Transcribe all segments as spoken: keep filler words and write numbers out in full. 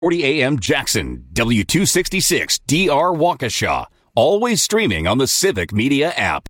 forty A M Jackson, W two sixty-six D R Waukesha. Always streaming on the Civic Media app.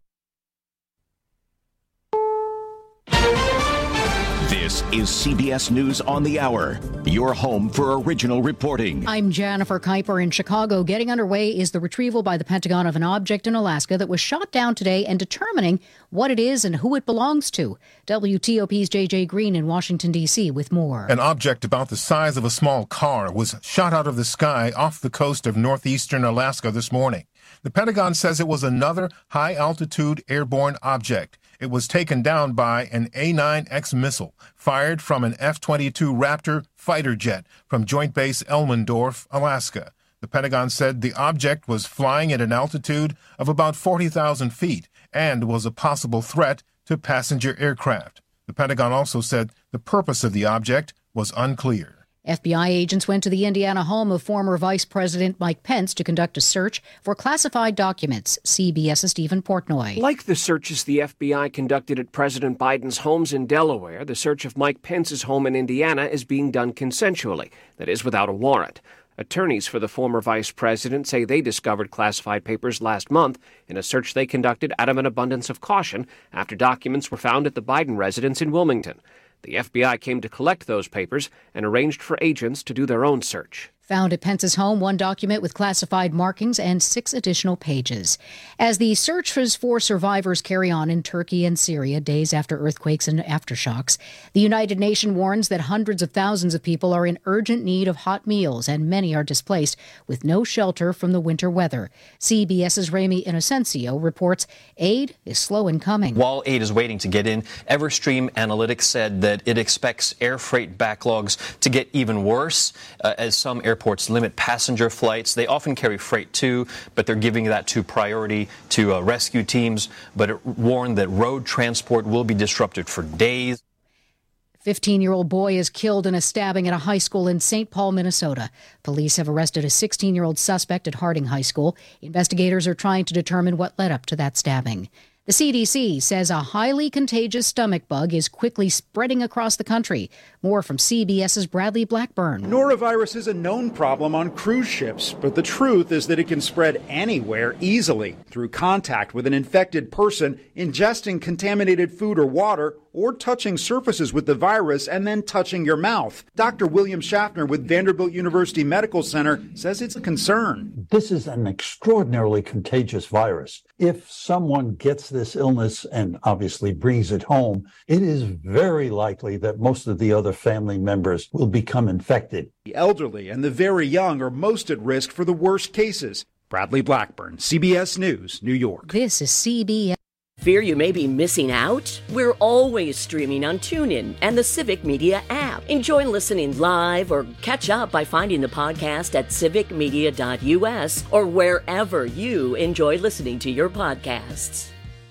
This is C B S News on the Hour, your home for original reporting. I'm Jennifer Kuiper in Chicago. Getting underway is the retrieval by the Pentagon of an object in Alaska that was shot down today and determining what it is and who it belongs to. W T O P's J J Green in Washington, D C with more. An object about the size of a small car was shot out of the sky off the coast of northeastern Alaska this morning. The Pentagon says it was another high-altitude airborne object. It was taken down by an A nine X missile fired from an F twenty-two Raptor fighter jet from Joint Base Elmendorf, Alaska. The Pentagon said the object was flying at an altitude of about forty thousand feet and was a possible threat to passenger aircraft. The Pentagon also said the purpose of the object was unclear. F B I agents went to the Indiana home of former Vice President Mike Pence to conduct a search for classified documents. CBS's Stephen Portnoy. Like the searches the F B I conducted at President Biden's homes in Delaware, the search of Mike Pence's home in Indiana is being done consensually, that is, without a warrant. Attorneys for the former vice president say they discovered classified papers last month in a search they conducted out of an abundance of caution after documents were found at the Biden residence in Wilmington. The F B I came to collect those papers and arranged for agents to do their own search. Found at Pence's home, one document with classified markings and six additional pages. As the searches for survivors carry on in Turkey and Syria days after earthquakes and aftershocks, the United Nations warns that hundreds of thousands of people are in urgent need of hot meals and many are displaced with no shelter from the winter weather. CBS's Rami Inocencio reports aid is slow in coming. While aid is waiting to get in, Everstream Analytics said that it expects air freight backlogs to get even worse uh, as some airports Airports limit passenger flights. They often carry freight too, but they're giving that to priority to uh, rescue teams. But it warned that road transport will be disrupted for days. fifteen-year-old boy is killed in a stabbing at a high school in Saint Paul, Minnesota. Police have arrested a sixteen-year-old suspect at Harding High School. Investigators are trying to determine what led up to that stabbing. The C D C says a highly contagious stomach bug is quickly spreading across the country. More from CBS's Bradley Blackburn. Norovirus is a known problem on cruise ships, but the truth is that it can spread anywhere easily through contact with an infected person, ingesting contaminated food or water, or touching surfaces with the virus and then touching your mouth. Doctor William Schaffner with Vanderbilt University Medical Center says it's a concern. This is an extraordinarily contagious virus. If someone gets this illness and obviously brings it home, it is very likely that most of the other family members will become infected. The elderly and the very young are most at risk for the worst cases. Bradley Blackburn, C B S News, New York. This is C B S. Fear you may be missing out? We're always streaming on TuneIn and the Civic Media app. Enjoy listening live or catch up by finding the podcast at civic media dot u s or wherever you enjoy listening to your podcasts.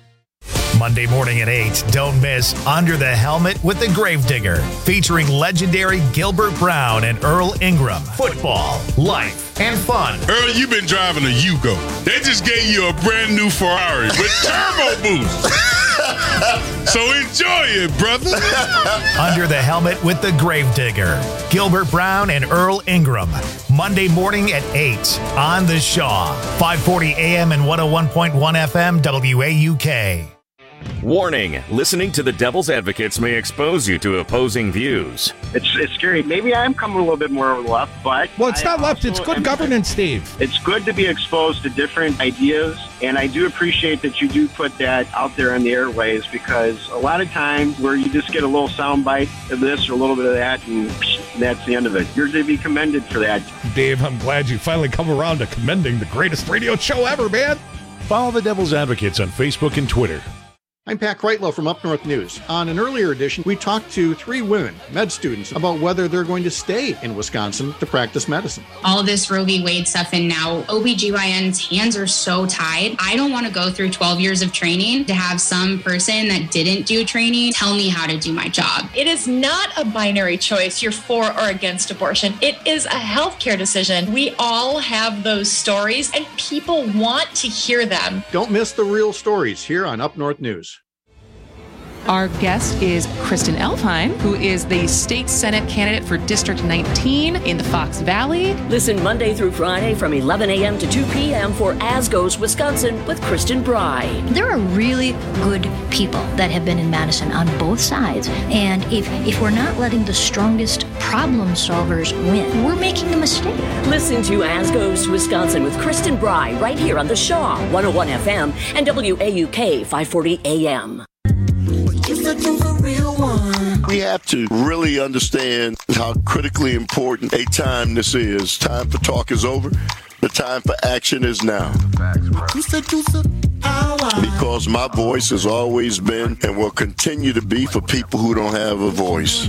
Monday morning at eight, don't miss Under the Helmet with the Gravedigger, featuring legendary Gilbert Brown and Earl Ingram. Football, life, and fun. Earl, you've been driving a Yugo. They just gave you a brand new Ferrari with turbo boost. So enjoy it, brother. Under the Helmet with the Gravedigger, Gilbert Brown and Earl Ingram. Monday morning at eight on The Shaw, five forty A M and one oh one point one F M W A U K. Warning, listening to the Devil's Advocates may expose you to opposing views. It's it's scary. Maybe I'm coming a little bit more left, but... Well, it's not left. It's good am, governance, Steve. It's good to be exposed to different ideas, and I do appreciate that you do put that out there on the airways, because a lot of times where you just get a little soundbite of this or a little bit of that, and that's the end of it. You're to be commended for that. Dave, I'm glad you finally come around to commending the greatest radio show ever, man. Follow the Devil's Advocates on Facebook and Twitter. I'm Pat Kreitlow from Up North News. On an earlier edition, we talked to three women, med students, about whether they're going to stay in Wisconsin to practice medicine. All this Roe v. Wade stuff, and now O B G Y N's hands are so tied. I don't want to go through twelve years of training to have some person that didn't do training tell me how to do my job. It is not a binary choice, you're for or against abortion. It is a healthcare decision. We all have those stories, and people want to hear them. Don't miss the real stories here on Up North News. Our guest is Kristen Elfheim, who is the state Senate candidate for District nineteen in the Fox Valley. Listen Monday through Friday from eleven a.m. to two p.m. for As Goes Wisconsin with Kristen Bry. There are really good people that have been in Madison on both sides. And if, if we're not letting the strongest problem solvers win, we're making a mistake. Listen to As Goes Wisconsin with Kristen Bry right here on the Shaw one oh one F M and W A U K five forty A M. We have to really understand how critically important a time this is. Time for talk is over. The time for action is now. Because my voice has always been and will continue to be for people who don't have a voice.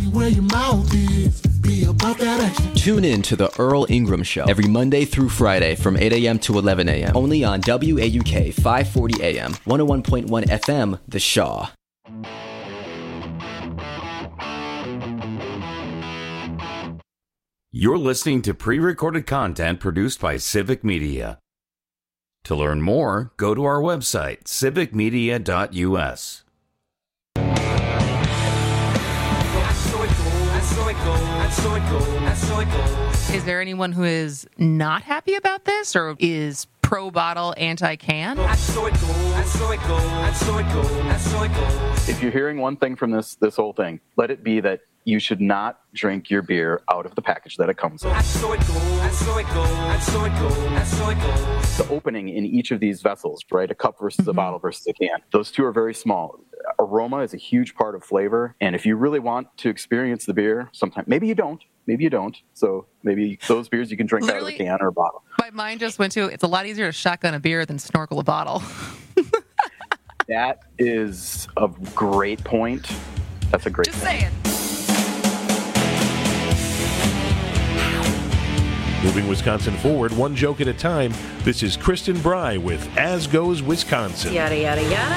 Tune in to the Earl Ingram Show every Monday through Friday from eight a.m. to eleven a.m. only on W A U K five forty A M, one oh one point one F M, The Shaw. You're listening to pre-recorded content produced by Civic Media. To learn more, go to our website, civic media dot u s. Is there anyone who is not happy about this or is pro-bottle, anti-can? If you're hearing one thing from this this whole thing, let it be that you should not drink your beer out of the package that it comes in. The opening in each of these vessels, right? A cup versus a bottle versus a can. Those two are very small. Aroma is a huge part of flavor. And if you really want to experience the beer, sometimes, maybe you don't, maybe you don't. So maybe those beers you can drink Literally, Uh, out of a can or a bottle. My mind just went to, it's a lot easier to shotgun a beer than snorkel a bottle. That is a great point. That's a great Just point. saying. Moving Wisconsin forward, one joke at a time. This is Kristen Bry with As Goes Wisconsin. Yada, yada, yada.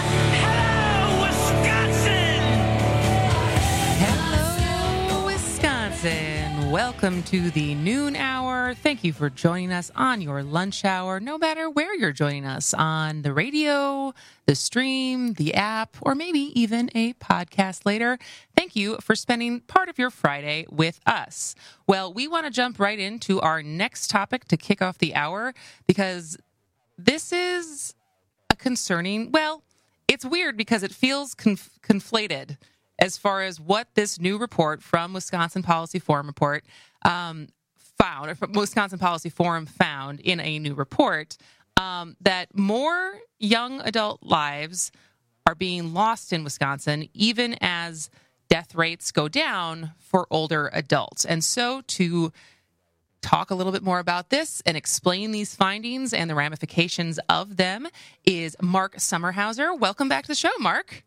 Hello, Wisconsin. Welcome to the noon hour. Thank you for joining us on your lunch hour, no matter where you're joining us, on the radio, the stream, the app, or maybe even a podcast later. Thank you for spending part of your Friday with us. Well, we want to jump right into our next topic to kick off the hour because this is a concerning, well, it's weird because it feels conf- conflated as far as what this new report from Wisconsin Policy Forum report um, found, or from Wisconsin Policy Forum found in a new report, um, that more young adult lives are being lost in Wisconsin, even as death rates go down for older adults. And so to talk a little bit more about this and explain these findings and the ramifications of them is Mark Sommerhauser. Welcome back to the show, Mark.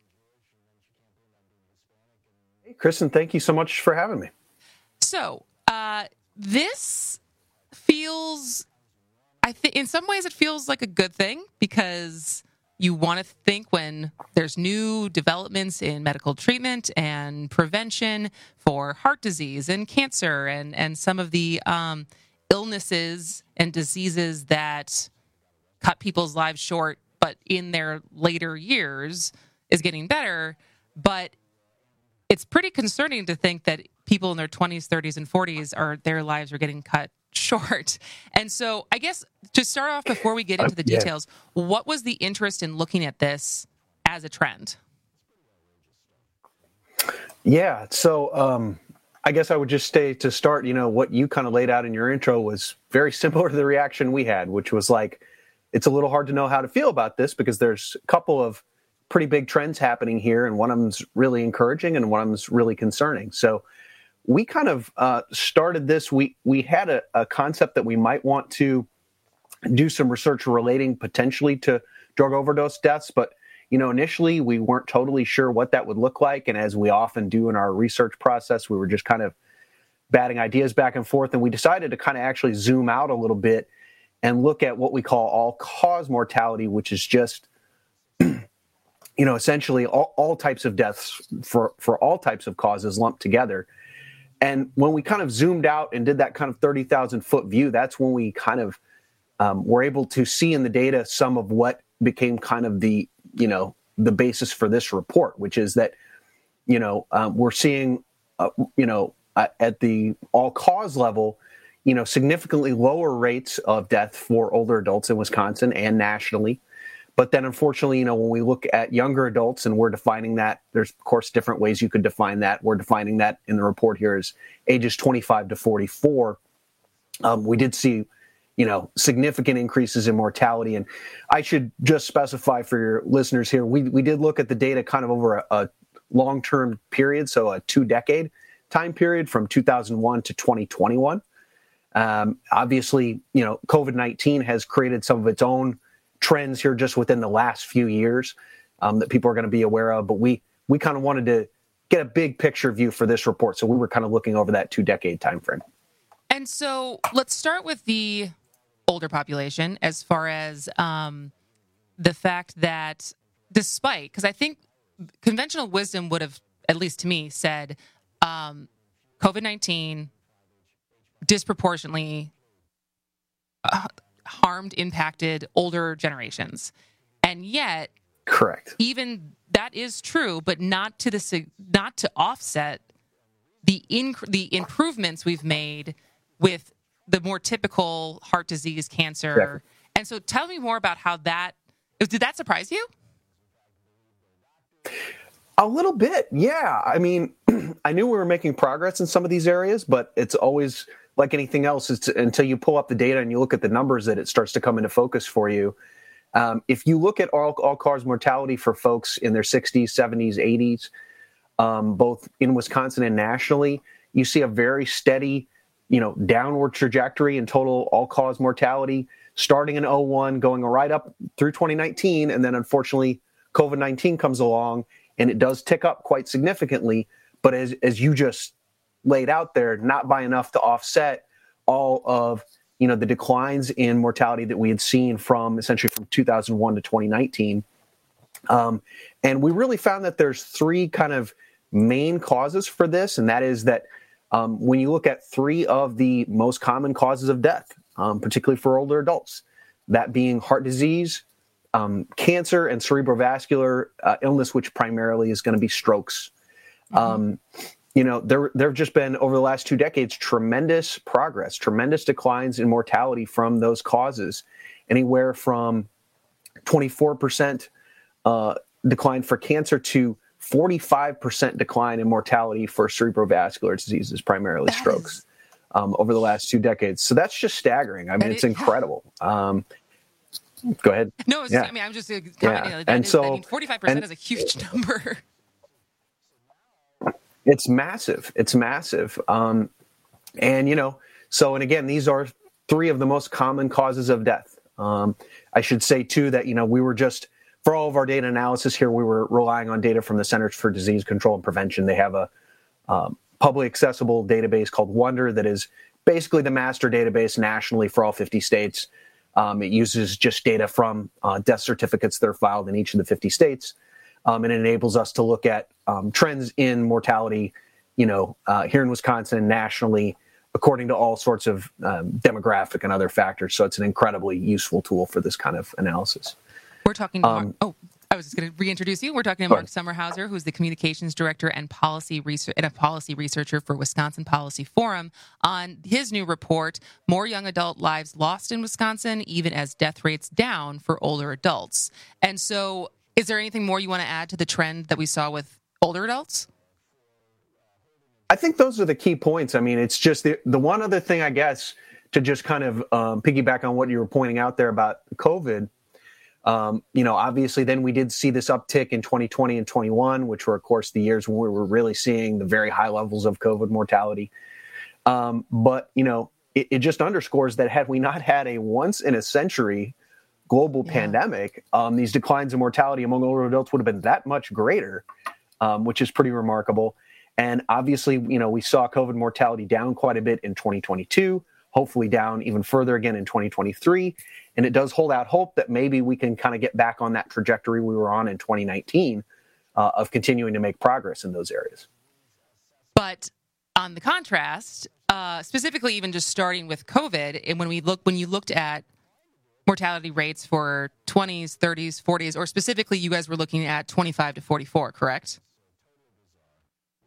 Hey, Kristen, thank you so much for having me. So uh, this feels, I think in some ways it feels like a good thing because you want to think when there's new developments in medical treatment and prevention for heart disease and cancer and, and some of the um, illnesses and diseases that cut people's lives short, but in their later years is getting better. But it's pretty concerning to think that people in their twenties, thirties, and forties are their lives are getting cut short. And so I guess to start off before we get into the details, uh, yeah. what was the interest in looking at this as a trend? Yeah, so um, I guess I would just say to start, you know, what you kind of laid out in your intro was very similar to the reaction we had, which was like, it's a little hard to know how to feel about this because there's a couple of pretty big trends happening here, and one of them's really encouraging and one of them's really concerning. So we kind of uh, started this. We we had a, a concept that we might want to do some research relating potentially to drug overdose deaths, but you know, initially we weren't totally sure what that would look like, and as we often do in our research process, we were just kind of batting ideas back and forth, and we decided to kind of actually zoom out a little bit and look at what we call all-cause mortality, which is just you know, essentially all, all types of deaths for, for all types of causes lumped together. And when we kind of zoomed out and did that kind of thirty thousand foot view, that's when we kind of um, were able to see in the data some of what became kind of the, you know, the basis for this report, which is that you know, um, we're seeing, uh, you know, uh, at the all-cause level, you know, significantly lower rates of death for older adults in Wisconsin and nationally. But then, unfortunately, you know, when we look at younger adults and we're defining that, there's, of course, different ways you could define that. We're defining that in the report here as ages twenty-five to forty-four. Um, we did see, you know, significant increases in mortality. And I should just specify for your listeners here, we, we did look at the data kind of over a, a long-term period, so a two-decade time period from two thousand one to twenty twenty-one. Um, obviously, you know, COVID nineteen has created some of its own trends here just within the last few years um, that people are going to be aware of. But we we kind of wanted to get a big picture view for this report. So we were kind of looking over that two-decade time frame. And so let's start with the older population as far as um, the fact that despite, because I think conventional wisdom would have, at least to me, said um, COVID nineteen disproportionately uh, harmed, impacted older generations. And yet, correct. Even that is true, but not to the not to offset the inc- the improvements we've made with the more typical heart disease, cancer. Exactly. And so tell me more about how that, did that surprise you? A little bit, yeah. I mean, I knew we were making progress in some of these areas, but it's always like anything else. It's until you pull up the data and you look at the numbers that it starts to come into focus for you. Um, if you look at all, all cause mortality for folks in their sixties, seventies, eighties, um, both in Wisconsin and nationally, you see a very steady, you know, downward trajectory in total all cause mortality, starting in oh one, going right up through twenty nineteen, and then unfortunately COVID nineteen comes along and it does tick up quite significantly. But as as you just laid out there, not by enough to offset all of, you know, the declines in mortality that we had seen from essentially from two thousand one to twenty nineteen. Um, and we really found that there's three kind of main causes for this. And that is that um, when you look at three of the most common causes of death, um, particularly for older adults, that being heart disease, um, cancer, and cerebrovascular uh, illness, which primarily is going to be strokes. Mm-hmm. Um, you know, there there have just been, over the last two decades, tremendous progress, tremendous declines in mortality from those causes, anywhere from twenty-four percent uh, decline for cancer to forty-five percent decline in mortality for cerebrovascular diseases, primarily that strokes, is... um, over the last two decades. So that's just staggering. I mean, it's it, incredible. Um, go ahead. No, it's, yeah. I mean, I'm just commenting. Yeah. That and is, so, I mean, forty-five percent and, is a huge number. It's massive. It's massive. Um, and, you know, so, and again, these are three of the most common causes of death. Um, I should say, too, that, you know, we were just, for all of our data analysis here, we were relying on data from the Centers for Disease Control and Prevention. They have a um, publicly accessible database called Wonder that is basically the master database nationally for all fifty states. Um, it uses just data from uh, death certificates that are filed in each of the fifty states. Um, and it enables us to look at um, trends in mortality, you know, uh, here in Wisconsin and nationally, according to all sorts of um, demographic and other factors. So it's an incredibly useful tool for this kind of analysis. We're talking to um, Mark, oh, I was just going to reintroduce you. We're talking to Mark Sommerhauser, who's the communications director and policy research and a policy researcher for Wisconsin Policy Forum, on his new report, More Young Adult Lives Lost in Wisconsin, Even as Death Rates Down for Older Adults. And so, is there anything more you want to add to the trend that we saw with older adults? I think those are the key points. I mean, it's just the, the one other thing, I guess, to just kind of um, piggyback on what you were pointing out there about COVID. Um, you know, obviously, then we did see this uptick in twenty twenty and twenty-one, which were, of course, the years when we were really seeing the very high levels of COVID mortality. Um, but, you know, it, it just underscores that had we not had a once in a century global yeah. pandemic, um, these declines in mortality among older adults would have been that much greater, um, which is pretty remarkable. And obviously, you know, we saw COVID mortality down quite a bit in twenty twenty-two, hopefully down even further again in twenty twenty-three. And it does hold out hope that maybe we can kind of get back on that trajectory we were on in twenty nineteen uh, of continuing to make progress in those areas. But on the contrast, uh, specifically even just starting with COVID, and when we look, when you looked at mortality rates for twenties, thirties, forties, or specifically you guys were looking at twenty-five to forty-four, correct?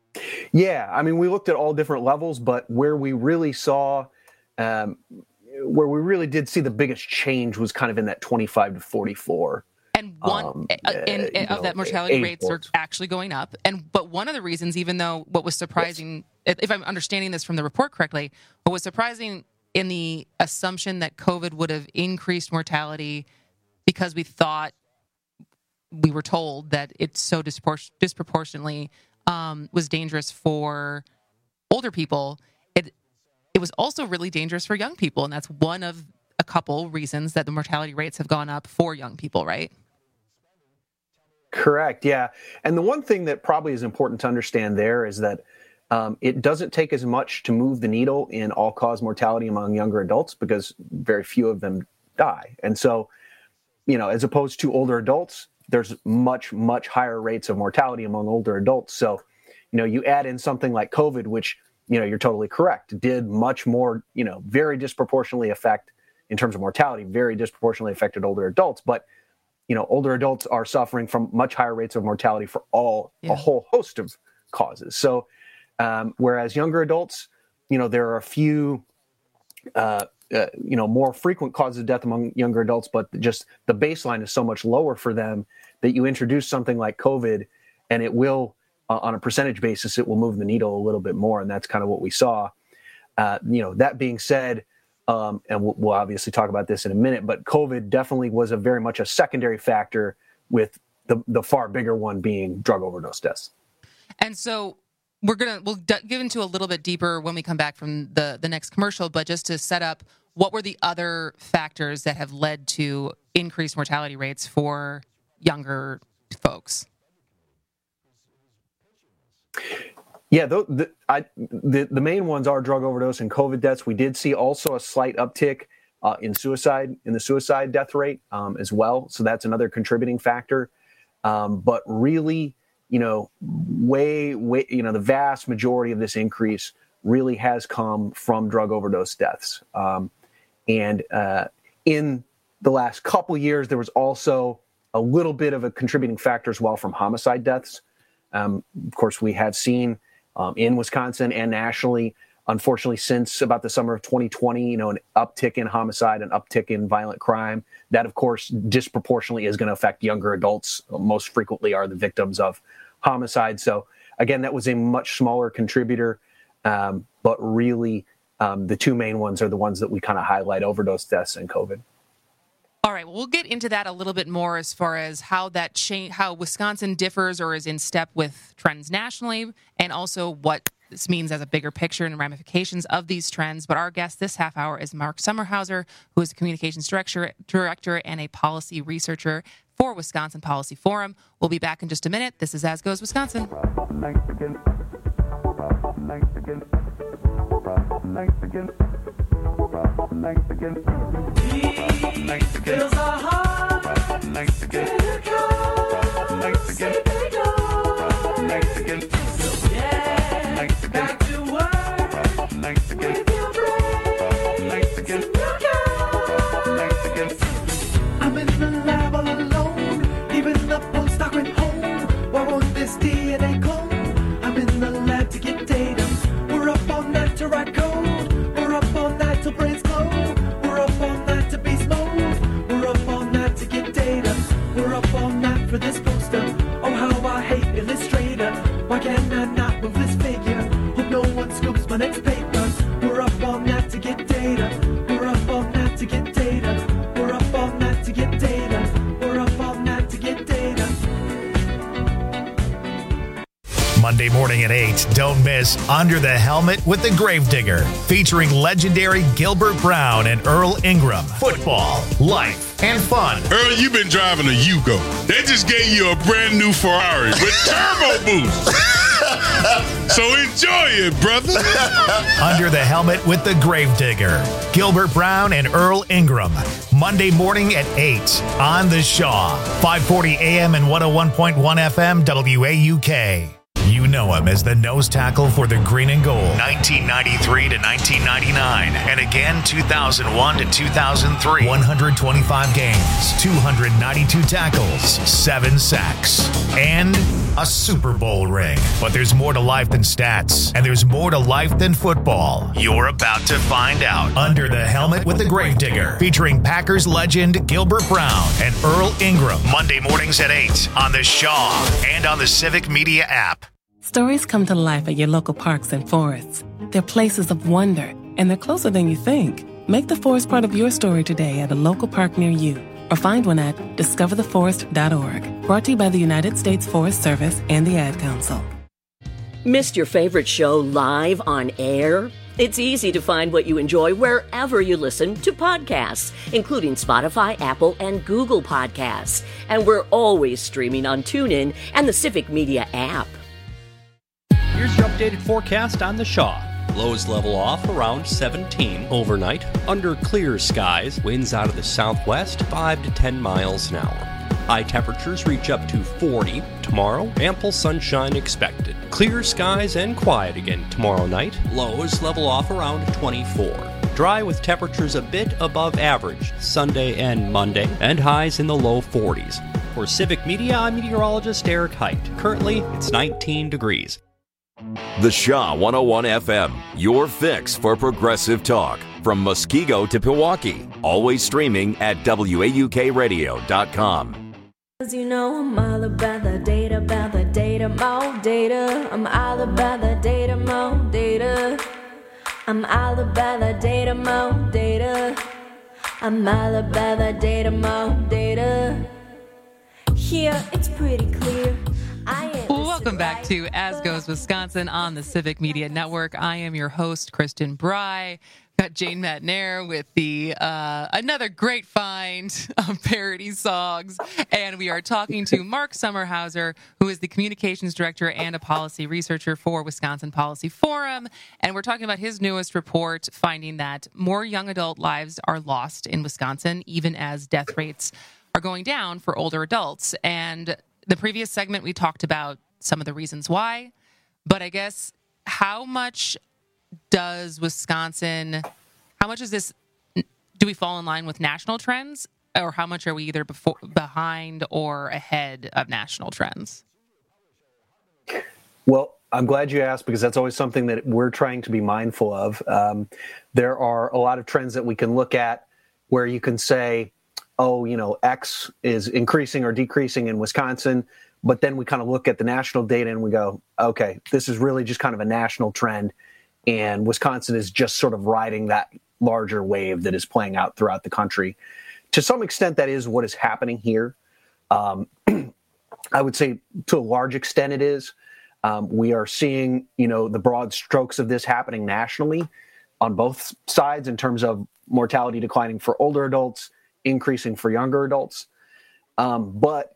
Yeah, I mean, we looked at all different levels, but where we really saw, um, where we really did see the biggest change was kind of in that twenty-five to forty-four. And one um, uh, and, and of know, that mortality rates are actually going up. And but one of the reasons, even though what was surprising, yes. if I'm understanding this from the report correctly, what was surprising in the assumption that COVID would have increased mortality because we thought we were told that it's so dispor- disproportionately um, was dangerous for older people. It it was also really dangerous for young people, and that's one of a couple reasons that the mortality rates have gone up for young people, right? Correct, yeah. And the one thing that probably is important to understand there is that um, it doesn't take as much to move the needle in all-cause mortality among younger adults because very few of them die. And so, you know, as opposed to older adults, there's much, much higher rates of mortality among older adults. So, you know, you add in something like COVID, which, you know, you're totally correct, did much more, you know, very disproportionately affect, in terms of mortality, very disproportionately affected older adults. But, you know, older adults are suffering from much higher rates of mortality for all, yeah. a whole host of causes. So, um, whereas younger adults, you know, there are a few, uh, uh, you know, more frequent causes of death among younger adults, but just the baseline is so much lower for them that you introduce something like COVID and it will, uh, on a percentage basis, it will move the needle a little bit more. And that's kind of what we saw. Uh, you know, that being said, Um, and we'll, we'll obviously talk about this in a minute, but COVID definitely was a very much a secondary factor, with the, the far bigger one being drug overdose deaths. And so we're going to, we'll d- get into a little bit deeper when we come back from the, the next commercial, but just to set up, what were the other factors that have led to increased mortality rates for younger folks? Yeah, the the, I, the the main ones are drug overdose and COVID deaths. We did see also a slight uptick uh, in suicide, in the suicide death rate um, as well. So that's another contributing factor. Um, but really, you know, way, way, you know, the vast majority of this increase really has come from drug overdose deaths. Um, and uh, in the last couple years, there was also a little bit of a contributing factor as well from homicide deaths. Um, of course, we have seen um, in Wisconsin and nationally, unfortunately, since about the summer of twenty twenty, you know, an uptick in homicide, an uptick in violent crime. That, of course, disproportionately is going to affect younger adults. Most frequently are the victims of homicide. So, again, that was a much smaller contributor. Um, but really, um, the two main ones are the ones that we kind of highlight: overdose deaths and COVID. All right, well, we'll get into that a little bit more as far as how that change, how Wisconsin differs or is in step with trends nationally, and also what this means as a bigger picture and ramifications of these trends. But our guest this half hour is Mark Sommerhauser, who is the communications director, director and a policy researcher for Wisconsin Policy Forum. We'll be back in just a minute. This is As Goes Wisconsin. Fills our heart, together come, so yeah, back to work, with your brains, I'm in the lab all alone, even the postdoc went home. Why won't this D N A clone? I'm in the lab to get data. We're up all night to write code. We're up all night till brains close. We're up all night to be smooth. We're up all night to get data. We're up all night for this poster. Oh, how I hate Illustrator. Why can I not move this figure? Hope no one scoops my next paper. We're up all night to get data. We're up all night to get data. We're up all night to get data. We're up all night to get data. Monday morning at eight, don't miss Under the Helmet with the Gravedigger, featuring legendary Gilbert Brown and Earl Ingram. Football, life, and fun. Earl, you've been driving a Yugo. They just gave you a brand new Ferrari with turbo boost. So enjoy it, brother. Under the Helmet with the Gravedigger, Gilbert Brown and Earl Ingram. Monday morning at eight on The Shaw, five forty A M and one oh one point one F M W A U K. You know him as the nose tackle for the Green and Gold, nineteen ninety-three to nineteen ninety-nine, and again two thousand one to two thousand three. one hundred twenty-five games, two hundred ninety-two tackles, seven sacks, and a Super Bowl ring. But there's more to life than stats, and there's more to life than football. You're about to find out. Under the Helmet with the Gravedigger, featuring Packers legend Gilbert Brown and Earl Ingram. Monday mornings at eight on the Shaw and on the Civic Media app. Stories come to life at your local parks and forests. They're places of wonder, and they're closer than you think. Make the forest part of your story today at a local park near you, or find one at discover the forest dot org. Brought to you by the United States Forest Service and the Ad Council. Missed your favorite show live on air? It's easy to find what you enjoy wherever you listen to podcasts, including Spotify, Apple, and Google Podcasts. And we're always streaming on TuneIn and the Civic Media app. Here's your updated forecast on the Shaw. Lows level off around seventeen overnight. Under clear skies, winds out of the southwest five to ten miles an hour. High temperatures reach up to forty tomorrow. Ample sunshine expected. Clear skies and quiet again tomorrow night. Lows level off around twenty-four. Dry with temperatures a bit above average Sunday and Monday, and highs in the low forties. For Civic Media, I'm meteorologist Eric Height. Currently, it's nineteen degrees. The Shaw one oh one F M, your fix for progressive talk. From Muskego to Milwaukee. Always streaming at W A U K radio dot com. Cause you know I'm all about the data, about the data, more data. I'm all about the data, more data. I'm all about the data, more data. I'm all about the data, more data. Here it's pretty clear. Welcome back to As Goes Wisconsin on the Civic Media Network. I am your host, Kristen Bry. Got Jane Matnair with the uh, another great find of parody songs. And we are talking to Mark Sommerhauser, who is the communications director and a policy researcher for Wisconsin Policy Forum. And we're talking about his newest report, finding that more young adult lives are lost in Wisconsin, even as death rates are going down for older adults. And the previous segment, we talked about some of the reasons why, but I guess how much does Wisconsin, how much is this, do we fall in line with national trends, or how much are we either before, behind or ahead of national trends? Well, I'm glad you asked, because that's always something that we're trying to be mindful of. Um, there are a lot of trends that we can look at where you can say, oh, you know, X is increasing or decreasing in Wisconsin. But then we kind of look at the national data and we go, okay, this is really just kind of a national trend. And Wisconsin is just sort of riding that larger wave that is playing out throughout the country. To some extent, that is what is happening here. Um, I would say to a large extent it is. Um, we are seeing, you know, the broad strokes of this happening nationally on both sides in terms of mortality declining for older adults, increasing for younger adults. Um, but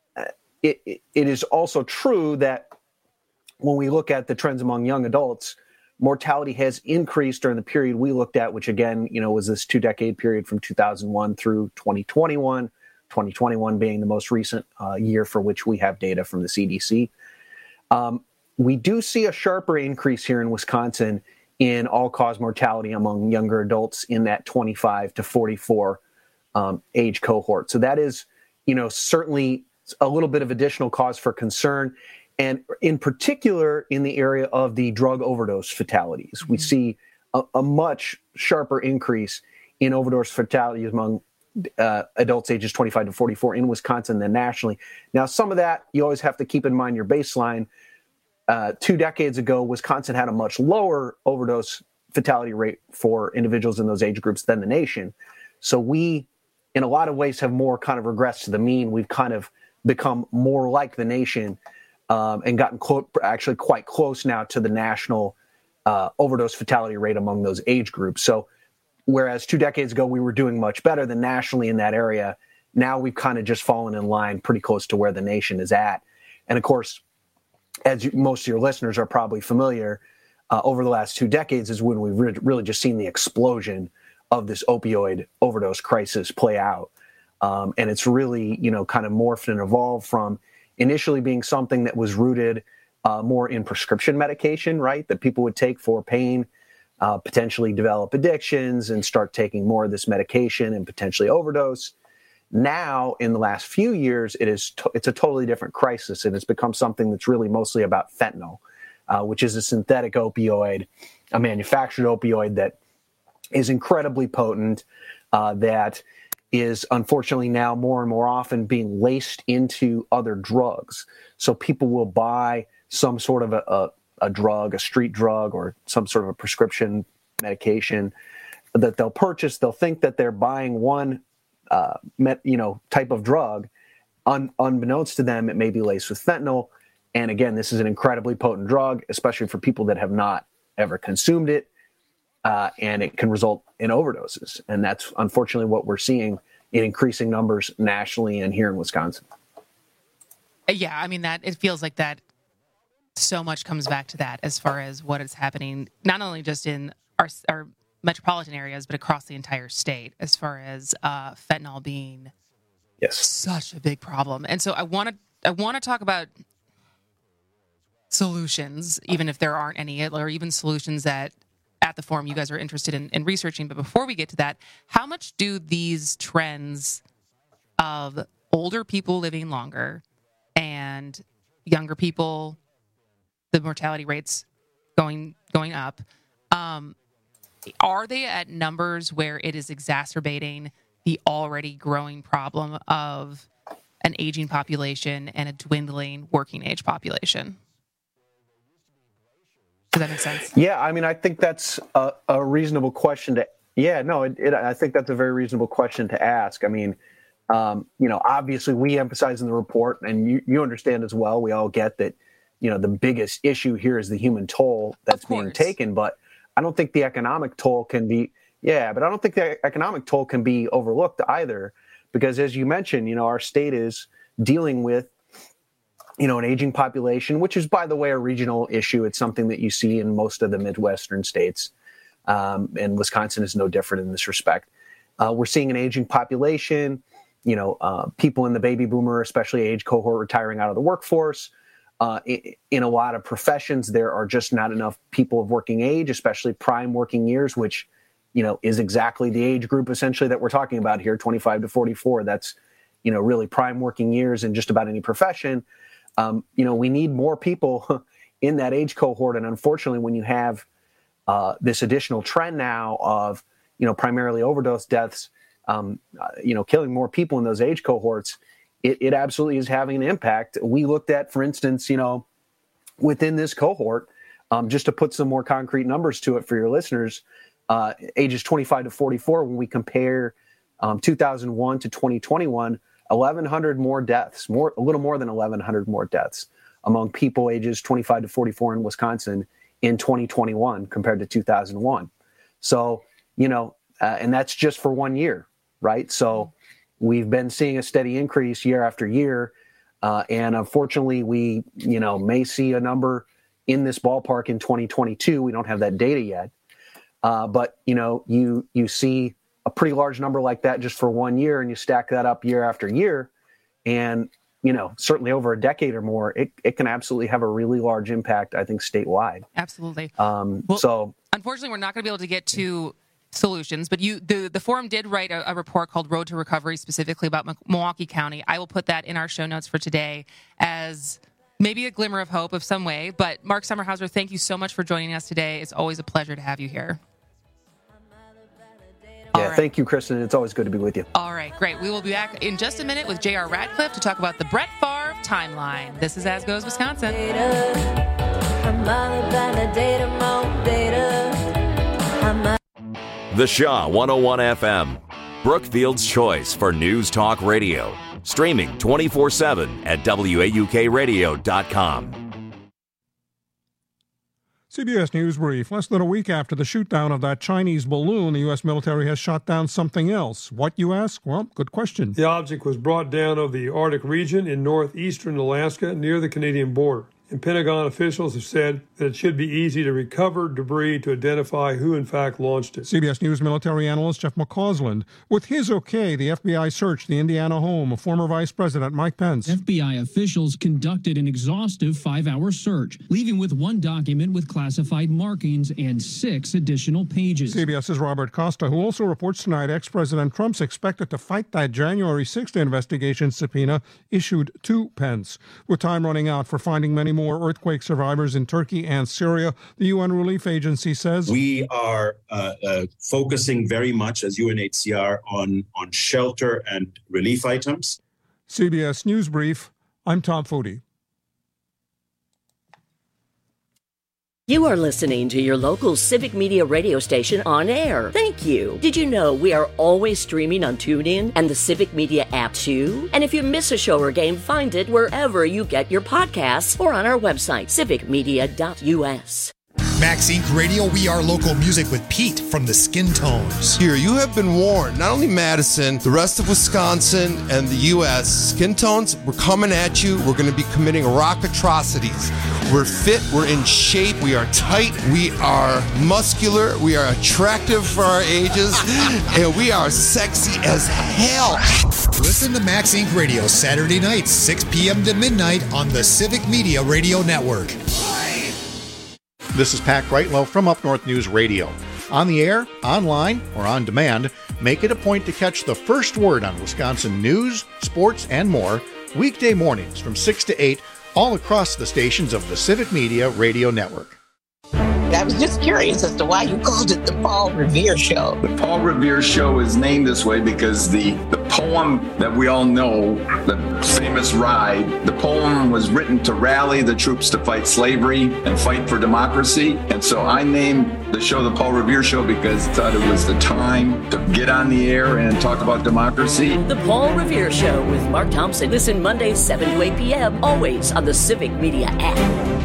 It, it, it is also true that when we look at the trends among young adults, mortality has increased during the period we looked at, which again, you know, was this two-decade period from two thousand one through twenty twenty-one, twenty twenty-one being the most recent uh, year for which we have data from the C D C. Um, we do see a sharper increase here in Wisconsin in all-cause mortality among younger adults in that twenty-five to forty-four um, age cohort. So that is, you know, certainly a little bit of additional cause for concern, and in particular in the area of the drug overdose fatalities. Mm-hmm. We see a, a much sharper increase in overdose fatalities among uh, adults ages twenty-five to forty-four in Wisconsin than nationally. Now, some of that, you always have to keep in mind your baseline. Uh, two decades ago, Wisconsin had a much lower overdose fatality rate for individuals in those age groups than the nation. So we, in a lot of ways, have more kind of regressed to the mean. We've kind of become more like the nation um, and gotten clo- actually quite close now to the national uh, overdose fatality rate among those age groups. So whereas two decades ago we were doing much better than nationally in that area, now we've kind of just fallen in line pretty close to where the nation is at. And of course, as you, most of your listeners are probably familiar, uh, over the last two decades is when we've re- really just seen the explosion of this opioid overdose crisis play out. Um, and it's really, you know, kind of morphed and evolved from initially being something that was rooted uh, more in prescription medication, right, that people would take for pain, uh, potentially develop addictions and start taking more of this medication and potentially overdose. Now, in the last few years, it is to- it's a totally different crisis, and it's become something that's really mostly about fentanyl, uh, which is a synthetic opioid, a manufactured opioid that is incredibly potent, uh, that is unfortunately now more and more often being laced into other drugs. So people will buy some sort of a, a, a drug, a street drug, or some sort of a prescription medication that they'll purchase. They'll think that they're buying one uh, met, you know, type of drug. Un, unbeknownst to them, it may be laced with fentanyl. And again, this is an incredibly potent drug, especially for people that have not ever consumed it. Uh, and it can result in overdoses. And that's unfortunately what we're seeing in increasing numbers nationally and here in Wisconsin. Yeah, I mean, that it feels like that so much comes back to that as far as what is happening, not only just in our, our metropolitan areas, but across the entire state, as far as uh, fentanyl being yes. such a big problem. And so I want to I want to talk about solutions, even if there aren't any, or even solutions that at the forum you guys are interested in, in researching. But before we get to that, how much do these trends of older people living longer and younger people, the mortality rates going going up, um, are they at numbers where it is exacerbating the already growing problem of an aging population and a dwindling working age population? Does that make sense? Yeah, I mean, I think that's a, a reasonable question to. Yeah, no, it, it, I think that's a very reasonable question to ask. I mean, um, you know, obviously we emphasize in the report, and you, you understand as well. We all get that. You know, the biggest issue here is the human toll that's being taken, but I don't think the economic toll can be. Yeah, but I don't think the economic toll can be overlooked either, because as you mentioned, you know, our state is dealing with, you know, an aging population, which is, by the way, a regional issue. It's something that you see in most of the Midwestern states, um, and Wisconsin is no different in this respect. Uh, we're seeing an aging population, you know, uh, people in the baby boomer, especially age cohort, retiring out of the workforce. Uh, in, in a lot of professions, there are just not enough people of working age, especially prime working years, which, you know, is exactly the age group essentially that we're talking about here, twenty-five to forty-four. That's, you know, really prime working years in just about any profession. Um, you know, we need more people in that age cohort. And unfortunately, when you have uh, this additional trend now of, you know, primarily overdose deaths, um, uh, you know, killing more people in those age cohorts, it, it absolutely is having an impact. We looked at, for instance, you know, within this cohort, um, just to put some more concrete numbers to it for your listeners, uh, ages twenty-five to forty-four, when we compare um, two thousand one to twenty twenty-one, eleven hundred more deaths, more a little more than eleven hundred more deaths among people ages twenty-five to forty-four in Wisconsin in twenty twenty-one compared to two thousand one. So, you know, uh, and that's just for one year, right? So we've been seeing a steady increase year after year. Uh, and unfortunately, we, you know, may see a number in this ballpark in twenty twenty-two. We don't have that data yet. Uh, but, you know, you you see a pretty large number like that just for one year, and you stack that up year after year, and, you know, certainly over a decade or more, it, it can absolutely have a really large impact, I think, statewide. Absolutely. Um, well, so, unfortunately, we're not going to be able to get to solutions, but you, the, the forum did write a, a report called Road to Recovery, specifically about M- Milwaukee County. I will put that in our show notes for today as maybe a glimmer of hope of some way. But Mark Sommerhauser, thank you so much for joining us today. It's always a pleasure to have you here. Yeah, right. Thank you, Kristen. It's always good to be with you. All right, great. We will be back in just a minute with J R Radcliffe to talk about the Brett Favre timeline. This is As Goes Wisconsin. The Shaw one oh one F M, Brookfield's choice for news talk radio. Streaming twenty-four seven at W A U K radio dot com. C B S News Brief. Less than a week after the shoot-down of that Chinese balloon, the U S military has shot down something else. What, you ask? Well, good question. The object was brought down over the Arctic region in northeastern Alaska near the Canadian border. and Pentagon officials have said that it should be easy to recover debris to identify who in fact launched it. C B S News military analyst Jeff McCausland. With his okay, the F B I searched the Indiana home of former Vice President Mike Pence. F B I officials conducted an exhaustive five-hour search, leaving with one document with classified markings and six additional pages. CBS's Robert Costa, who also reports tonight ex-President Trump's expected to fight that January sixth investigation subpoena issued to Pence. With time running out for finding many more earthquake survivors in Turkey and Syria, the U N Relief Agency says we are uh, uh, focusing very much as U N H C R on, on shelter and relief items. C B S News Brief, I'm Tom Foodie. You are listening to your local Civic Media radio station on air. Thank you. Did you know we are always streaming on TuneIn and the Civic Media app too? And if you miss a show or game, find it wherever you get your podcasts or on our website, civic media dot u s. Max Incorporated. Radio, we are local music with Pete from the Skin Tones. Here, you have been warned. Not only Madison, the rest of Wisconsin and the U S Skin Tones, we're coming at you. We're going to be committing rock atrocities. We're fit. We're in shape. We are tight. We are muscular. We are attractive for our ages. And we are sexy as hell. Listen to Max Incorporated. Radio Saturday nights, six p.m. to midnight on the Civic Media Radio Network. This is Pat Greitlow from Up North News Radio. On the air, online, or on demand, make it a point to catch the first word on Wisconsin news, sports, and more weekday mornings from six to eight all across the stations of the Civic Media Radio Network. I was just curious as to why you called it the Paul Revere Show. The Paul Revere Show is named this way because the, the poem that we all know, the famous ride, the poem was written to rally the troops to fight slavery and fight for democracy. And so I named the show the Paul Revere Show because I thought it was the time to get on the air and talk about democracy. The Paul Revere Show with Mark Thompson. Listen Mondays, seven to eight p.m., always on the Civic Media app.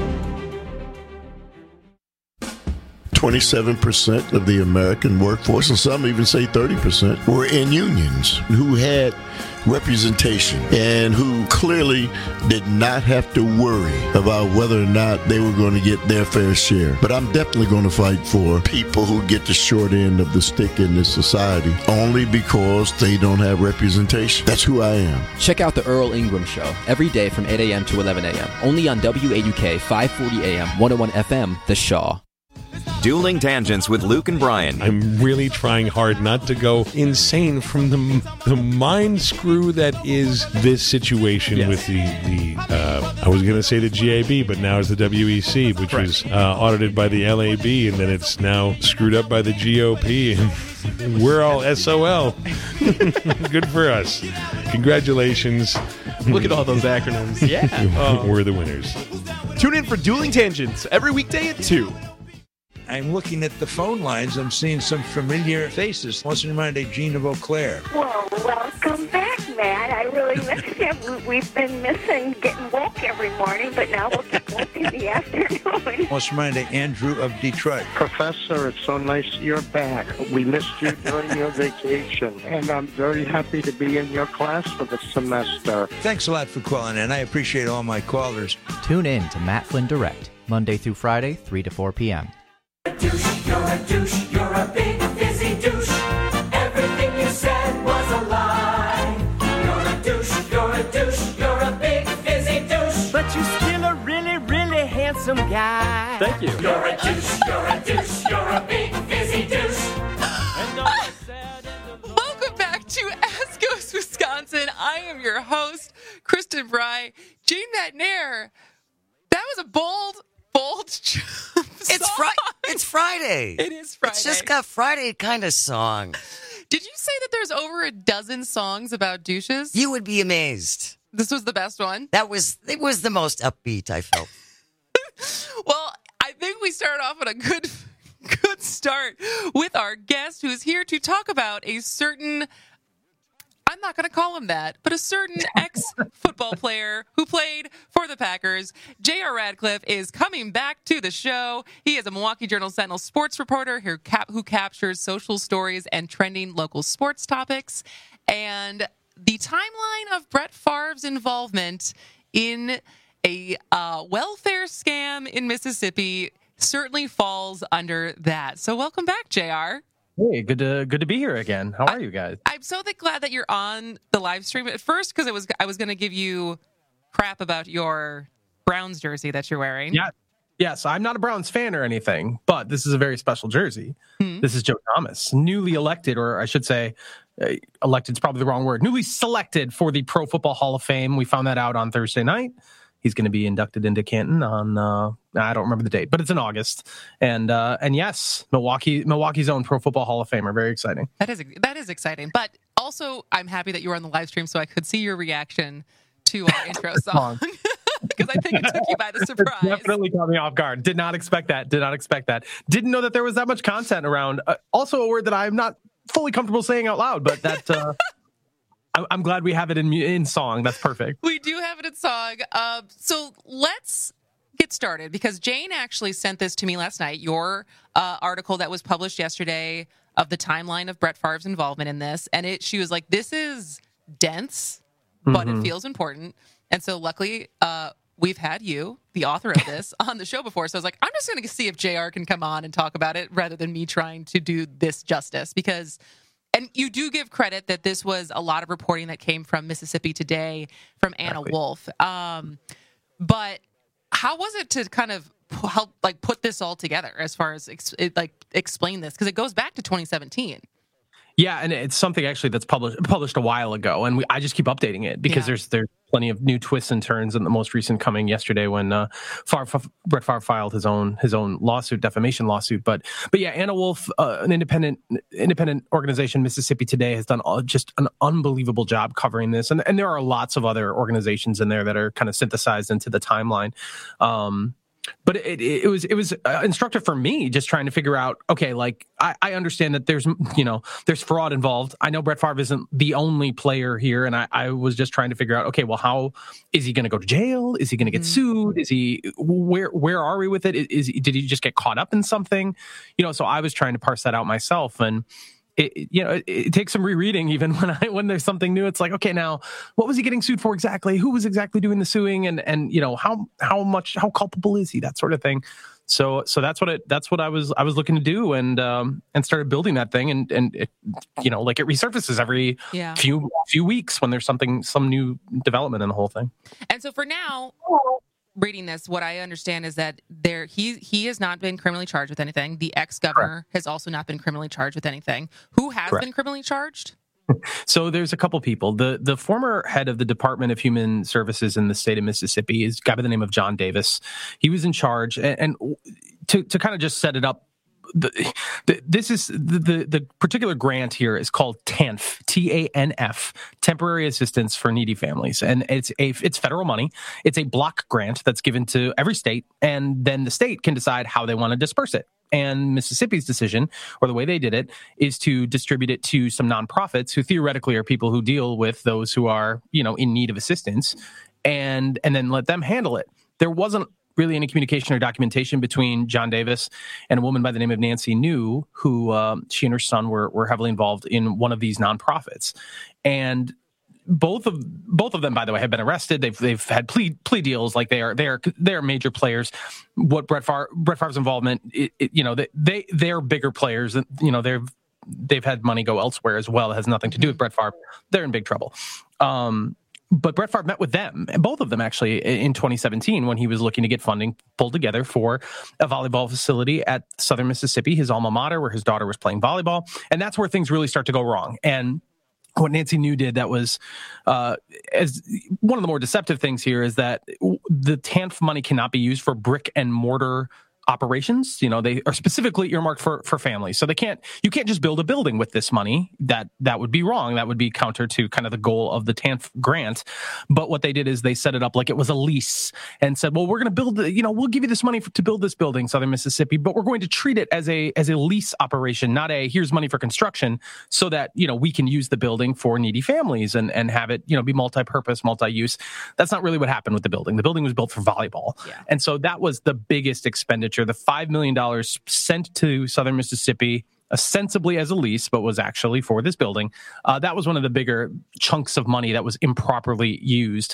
twenty-seven percent of the American workforce, and some even say thirty percent, were in unions who had representation and who clearly did not have to worry about whether or not they were going to get their fair share. But I'm definitely going to fight for people who get the short end of the stick in this society only because they don't have representation. That's who I am. Check out the Earl Ingram Show every day from eight a.m. to eleven a.m. only on W A U K five forty A M, one oh one F M, The Shaw. Dueling Tangents with Luke and Brian. I'm really trying hard not to go insane from the the mind screw that is this situation yes. with the, the uh, I was going to say the G A B, but now it's the W E C, which right. was uh, audited by the L A B, and then it's now screwed up by the G O P, and we're all S O L. Good for us. Congratulations. Look at all those acronyms. Yeah. Oh. We're the winners. Tune in for Dueling Tangents every weekday at two. I'm looking at the phone lines. I'm seeing some familiar faces. Let's remind me, Gina Beauclair. Well, welcome back, Matt. I really miss you. We've been missing getting woke every morning, but now we'll get woke in the afternoon. Let's remind me, Andrew of Detroit. Professor, it's so nice you're back. We missed you during your vacation, and I'm very happy to be in your class for the semester. Thanks a lot for calling in. I appreciate all my callers. Tune in to Matt Flynn Direct, Monday through Friday, three to four p.m. A douche, you're a douche, you're a big fizzy douche. Everything you said was a lie. You're a douche, you're a douche, you're a big fizzy douche. But you're still a really, really handsome guy. Thank you. You're a douche, you're a douche, you're a big fizzy douche. Welcome back to As Goes Wisconsin. I am your host, Kristen Bry. Gene Matnair. That was a bold, bold jump. It's Friday. It's Friday. It is Friday. It's just got Friday kind of song. Did you say that there's over a dozen songs about douches? You would be amazed. This was the best one? That was, it was the most upbeat, I felt. Well, I think we start off on a good, good start with our guest who's here to talk about a certain, I'm not going to call him that, but a certain ex-football player who played for the Packers. J R. Radcliffe is coming back to the show. He is a Milwaukee Journal-Sentinel sports reporter who, cap- who captures social stories and trending local sports topics. And the timeline of Brett Favre's involvement in a uh, welfare scam in Mississippi certainly falls under that. So welcome back, J R. Hey, good to good to be here again. How are you guys? I'm so th- glad that you're on the live stream. At first, because it was I was going to give you crap about your Browns jersey that you're wearing. Yeah. Yes, I'm not a Browns fan or anything, but this is a very special jersey. Hmm. This is Joe Thomas, newly elected, or I should say, uh, elected is probably the wrong word, newly selected for the Pro Football Hall of Fame. We found that out on Thursday night. He's going to be inducted into Canton on, uh, I don't remember the date, but it's in August. And uh, and yes, Milwaukee, Milwaukee's own Pro Football Hall of Famer. Very exciting. That is that is exciting. But also, I'm happy that you were on the live stream so I could see your reaction to our intro song. Because I think it took you by the surprise. It definitely caught me off guard. Did not expect that. Did not expect that. Didn't know that there was that much content around. Uh, also a word that I'm not fully comfortable saying out loud, but that... Uh, I'm glad we have it in in song. That's perfect. We do have it in song. Uh, so let's get started because Jane actually sent this to me last night, your uh, article that was published yesterday of the timeline of Brett Favre's involvement in this. And it, she was like, this is dense, but mm-hmm. it feels important. And so luckily, uh, we've had you, the author of this, on the show before. So I was like, I'm just going to see if J R can come on and talk about it rather than me trying to do this justice because... And you do give credit that this was a lot of reporting that came from Mississippi Today, from Anna exactly. Wolf. Um, but how was it to kind of help like put this all together as far as ex- it, like explain this? Because it goes back to twenty seventeen. Yeah, and it's something actually that's published published a while ago, and we, I just keep updating it because yeah. there's there's plenty of new twists and turns. And the most recent coming yesterday when uh, Favre, Brett Favre filed his own his own lawsuit, defamation lawsuit. But but yeah, Anna Wolf, uh, an independent independent organization, Mississippi Today, has done all, just an unbelievable job covering this, and and there are lots of other organizations in there that are kind of synthesized into the timeline. Um, But it, it, it was it was uh, instructive for me just trying to figure out, okay, like I, I understand that there's, you know, there's fraud involved. I know Brett Favre isn't the only player here. And I, I was just trying to figure out, okay, well, how is he going to go to jail? Is he going to get mm-hmm. sued? Is he where where are we with it? Is did he just get caught up in something? You know, so I was trying to parse that out myself. And It, you know, it, it takes some rereading even when I when there's something new. It's like, okay, now what was he getting sued for exactly? Who was exactly doing the suing? And and you know how how much how culpable is he? That sort of thing. So so that's what it that's what I was I was looking to do and um and started building that thing and and it, you know like it resurfaces every yeah. few few weeks when there's something some new development in the whole thing. And so for now. Reading this, what I understand is that there he he has not been criminally charged with anything. The ex-governor Correct. has also not been criminally charged with anything. Who has Correct. been criminally charged? So there's a couple people. The the former head of the Department of Human Services in the state of Mississippi is a guy by the name of John Davis. He was in charge, and, and to to kind of just set it up. The, the, this is the, the the particular grant here is called T A N F, T A N F, Temporary Assistance for Needy Families, and it's a it's federal money. It's a block grant that's given to every state, and then the state can decide how they want to disperse it. And Mississippi's decision, or the way they did it, is to distribute it to some nonprofits who theoretically are people who deal with those who are, you know, in need of assistance, and and then let them handle it. There wasn't really any communication or documentation between John Davis and a woman by the name of Nancy New, who um, she and her son were were heavily involved in one of these nonprofits. And both of both of them, by the way, have been arrested. They've they've had plea plea deals. Like they are they are they are major players. What Brett Favre, Brett Favre's involvement, it, it, you know, they they they're bigger players. You know, they've they've had money go elsewhere as well. It has nothing to do with Brett Favre. They're in big trouble. Um, But Brett Favre met with them, both of them actually, in twenty seventeen when he was looking to get funding pulled together for a volleyball facility at Southern Mississippi, his alma mater, where his daughter was playing volleyball. And that's where things really start to go wrong. And what Nancy New did that was uh, as one of the more deceptive things here is that the T A N F money cannot be used for brick and mortar operations. You know, they are specifically earmarked for for families, so they can't you can't just build a building with this money. That that would be wrong. That would be counter to kind of the goal of the T A N F grant. But what they did is they set it up like it was a lease and said, well, we're going to build the, you know we'll give you this money for, to build this building, Southern Mississippi, but we're going to treat it as a as a lease operation, not a here's money for construction, so that you know we can use the building for needy families and and have it you know be multi-purpose, multi-use. That's not really what happened with the building. The building was built for volleyball, yeah. and so that was the biggest expenditure. The five million dollars sent to Southern Mississippi ostensibly as a lease, but was actually for this building. Uh, that was one of the bigger chunks of money that was improperly used.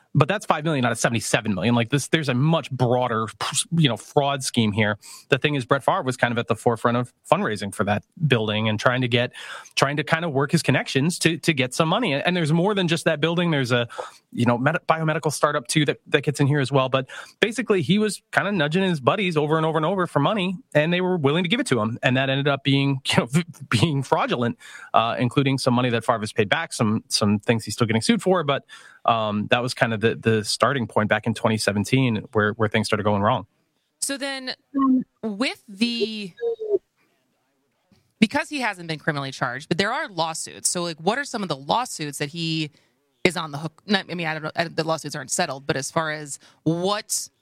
But that's five million out of seventy-seven million. Like this, there's a much broader, you know, fraud scheme here. The thing is, Brett Favre was kind of at the forefront of fundraising for that building and trying to get, trying to kind of work his connections to to get some money. And there's more than just that building. There's a, you know, med- biomedical startup too that, that gets in here as well. But basically, he was kind of nudging his buddies over and over and over for money, and they were willing to give it to him. And that ended up being, you know, being fraudulent, uh, including some money that Favre has paid back, some some things he's still getting sued for, but. Um, that was kind of the, the starting point back in twenty seventeen where, where things started going wrong. So then with the, because he hasn't been criminally charged, but there are lawsuits. So like, what are some of the lawsuits that he is on the hook? Not, I mean, I don't know, the lawsuits aren't settled, but as far as what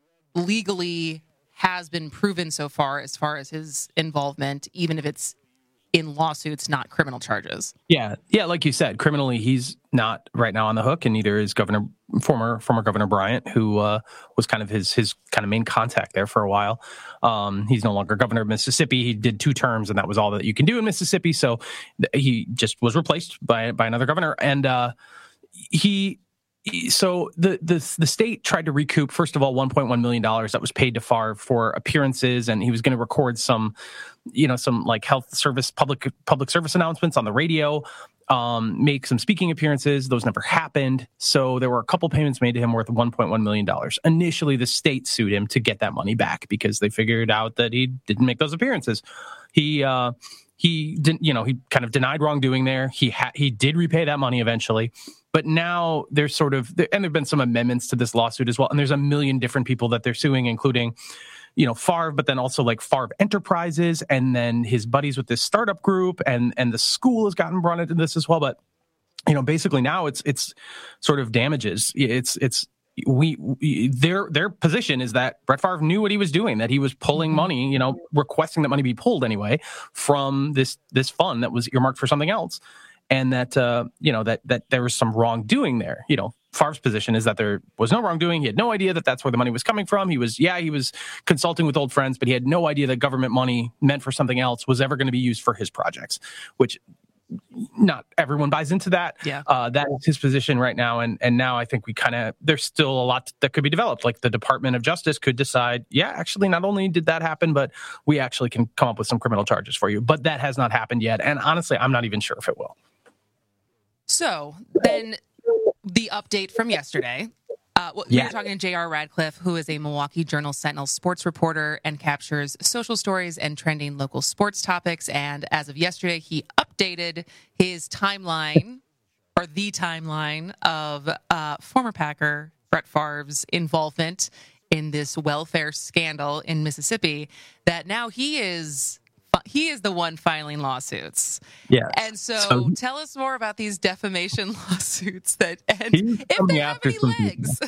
legally has been proven so far, as far as his involvement, even if it's in lawsuits, not criminal charges. Yeah. Yeah. Like you said, criminally, he's not right now on the hook, and neither is Governor, former, former Governor Bryant, who uh, was kind of his, his kind of main contact there for a while. Um, he's no longer governor of Mississippi. He did two terms, and that was all that you can do in Mississippi. So he just was replaced by, by another governor. And uh, he, So the, the the state tried to recoup, first of all, one point one million dollars that was paid to Favre for appearances, and he was going to record some, you know, some like health service, public public service announcements on the radio, um, make some speaking appearances. Those never happened. So there were a couple payments made to him worth one point one million dollars. Initially, the state sued him to get that money back because they figured out that he didn't make those appearances. He uh, he didn't, you know, he kind of denied wrongdoing there. He ha- he did repay that money eventually. But now there's sort of, and there have been some amendments to this lawsuit as well. And there's a million different people that they're suing, including, you know, Favre, but then also like Favre Enterprises, and then his buddies with this startup group, and and the school has gotten brought into this as well. But, you know, basically now it's it's sort of damages. It's it's we, we their their position is that Brett Favre knew what he was doing, that he was pulling money, you know, requesting that money be pulled anyway from this this fund that was earmarked for something else. And that, uh, you know, that that there was some wrongdoing there. You know, Favre's position is that there was no wrongdoing. He had no idea that that's where the money was coming from. He was, yeah, he was consulting with old friends, but he had no idea that government money meant for something else was ever going to be used for his projects, which not everyone buys into that. Yeah. Uh, that is his position right now. And and now I think we kind of, there's still a lot that could be developed. Like the Department of Justice could decide, yeah, actually, not only did that happen, but we actually can come up with some criminal charges for you. But that has not happened yet. And honestly, I'm not even sure if it will. So then the update from yesterday, uh, well, Yeah. we were talking to J R Radcliffe, who is a Milwaukee Journal Sentinel sports reporter and captures social stories and trending local sports topics. And as of yesterday, he updated his timeline, or the timeline, of uh, former Packer Brett Favre's involvement in this welfare scandal in Mississippi, that now he is... He is the one filing lawsuits. Yeah. And so, So- tell us more about these defamation lawsuits that, and He's if they coming have after any some legs.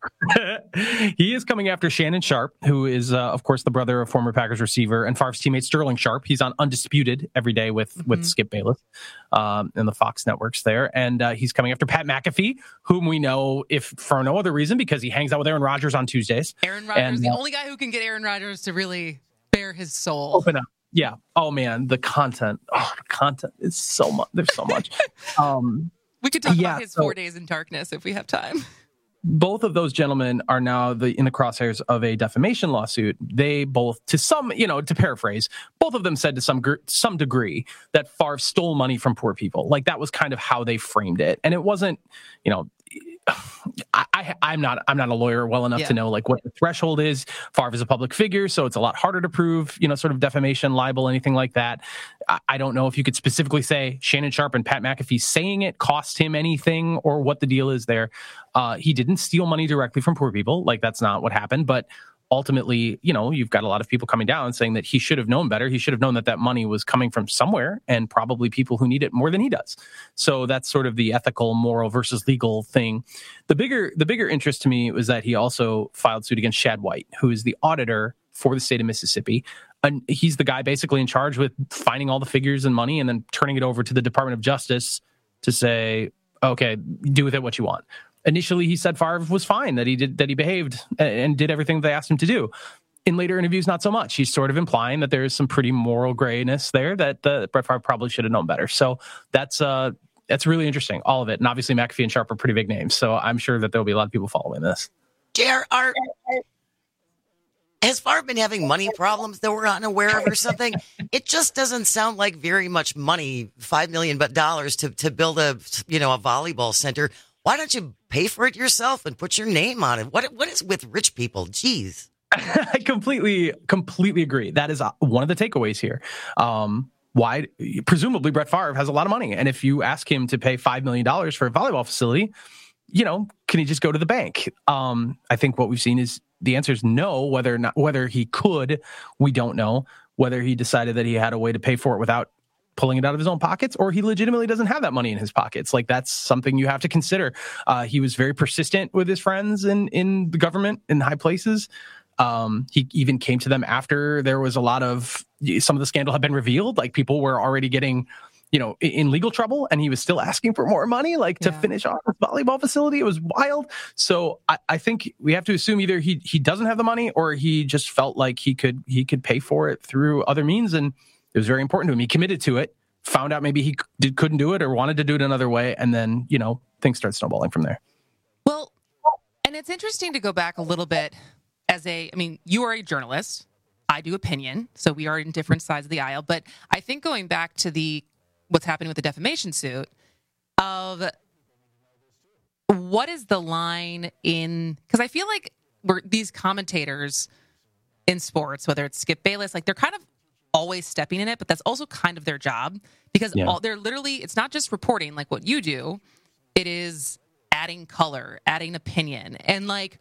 He is coming after Shannon Sharpe, who is, uh, of course, the brother of former Packers receiver and Favre's teammate Sterling Sharpe. He's on Undisputed every day with, mm-hmm. with Skip Bayless um, and the Fox networks there. And uh, he's coming after Pat McAfee, whom we know, if for no other reason, because he hangs out with Aaron Rodgers on Tuesdays. Aaron Rodgers, and, the uh, only guy who can get Aaron Rodgers to really bare his soul. Open up. Yeah. Oh, man. The content. Oh, the content is so much. There's so much. um, we could talk yeah, about his so- four days in darkness if we have time. Both of those gentlemen are now the, in the crosshairs of a defamation lawsuit. They both, to some, you know, to paraphrase, both of them said to some gr- some degree that Favre stole money from poor people. Like that was kind of how they framed it, and it wasn't, you know. I, I, I'm not. I'm not a lawyer well enough Yeah. to know like what the threshold is. Favre is a public figure, so it's a lot harder to prove. You know, sort of defamation, libel, anything like that. I, I don't know if you could specifically say Shannon Sharpe and Pat McAfee saying it cost him anything or what the deal is there. Uh, he didn't steal money directly from poor people. Like that's not what happened. But ultimately, you know, you've got a lot of people coming down saying that he should have known better. He should have known that that money was coming from somewhere and probably people who need it more than he does. So that's sort of the ethical, moral versus legal thing. The bigger, the bigger interest to me was that he also filed suit against Shad White, who is the auditor for the state of Mississippi. And he's the guy basically in charge with finding all the figures and money and then turning it over to the Department of Justice to say, okay, do with it what you want. Initially, he said Favre was fine, that he did that he behaved and did everything they asked him to do. In later interviews, not so much. He's sort of implying that there is some pretty moral grayness there that uh, Brett Favre probably should have known better. So that's uh, that's really interesting, all of it. And obviously McAfee and Sharp are pretty big names. So I'm sure that there'll be a lot of people following this. J R, are, has Favre been having money problems that we're unaware of or something? It just doesn't sound like very much money, five million dollars to, to build a, you know, a volleyball center. Why don't you pay for it yourself and put your name on it? What What is with rich people? Jeez. I completely, completely agree. That is one of the takeaways here. Um, why? Presumably Brett Favre has a lot of money. And if you ask him to pay five million dollars for a volleyball facility, you know, can he just go to the bank? Um, I think what we've seen is the answer is no. Whether or not, whether he could, we don't know. Whether he decided that he had a way to pay for it without pulling it out of his own pockets, or he legitimately doesn't have that money in his pockets. Like, that's something you have to consider. Uh, he was very persistent with his friends in, in the government in high places. Um, he even came to them after there was a lot of, some of the scandal had been revealed. Like, people were already getting, you know, in legal trouble, and he was still asking for more money, like to yeah. finish off his volleyball facility. It was wild. So I, I think we have to assume either he he doesn't have the money, or he just felt like he could he could pay for it through other means, and it was very important to him. He committed to it, found out maybe he did, couldn't do it or wanted to do it another way, and then, you know, things start snowballing from there. Well, and it's interesting to go back a little bit as a, I mean, you are a journalist. I do opinion, so we are in different sides of the aisle. But I think going back to the what's happening with the defamation suit of what is the line in, because I feel like we're, these commentators in sports, whether it's Skip Bayless, like they're kind of always stepping in it, but that's also kind of their job, because yeah. all, they're literally, it's not just reporting like what you do, it is adding color, adding opinion. And like,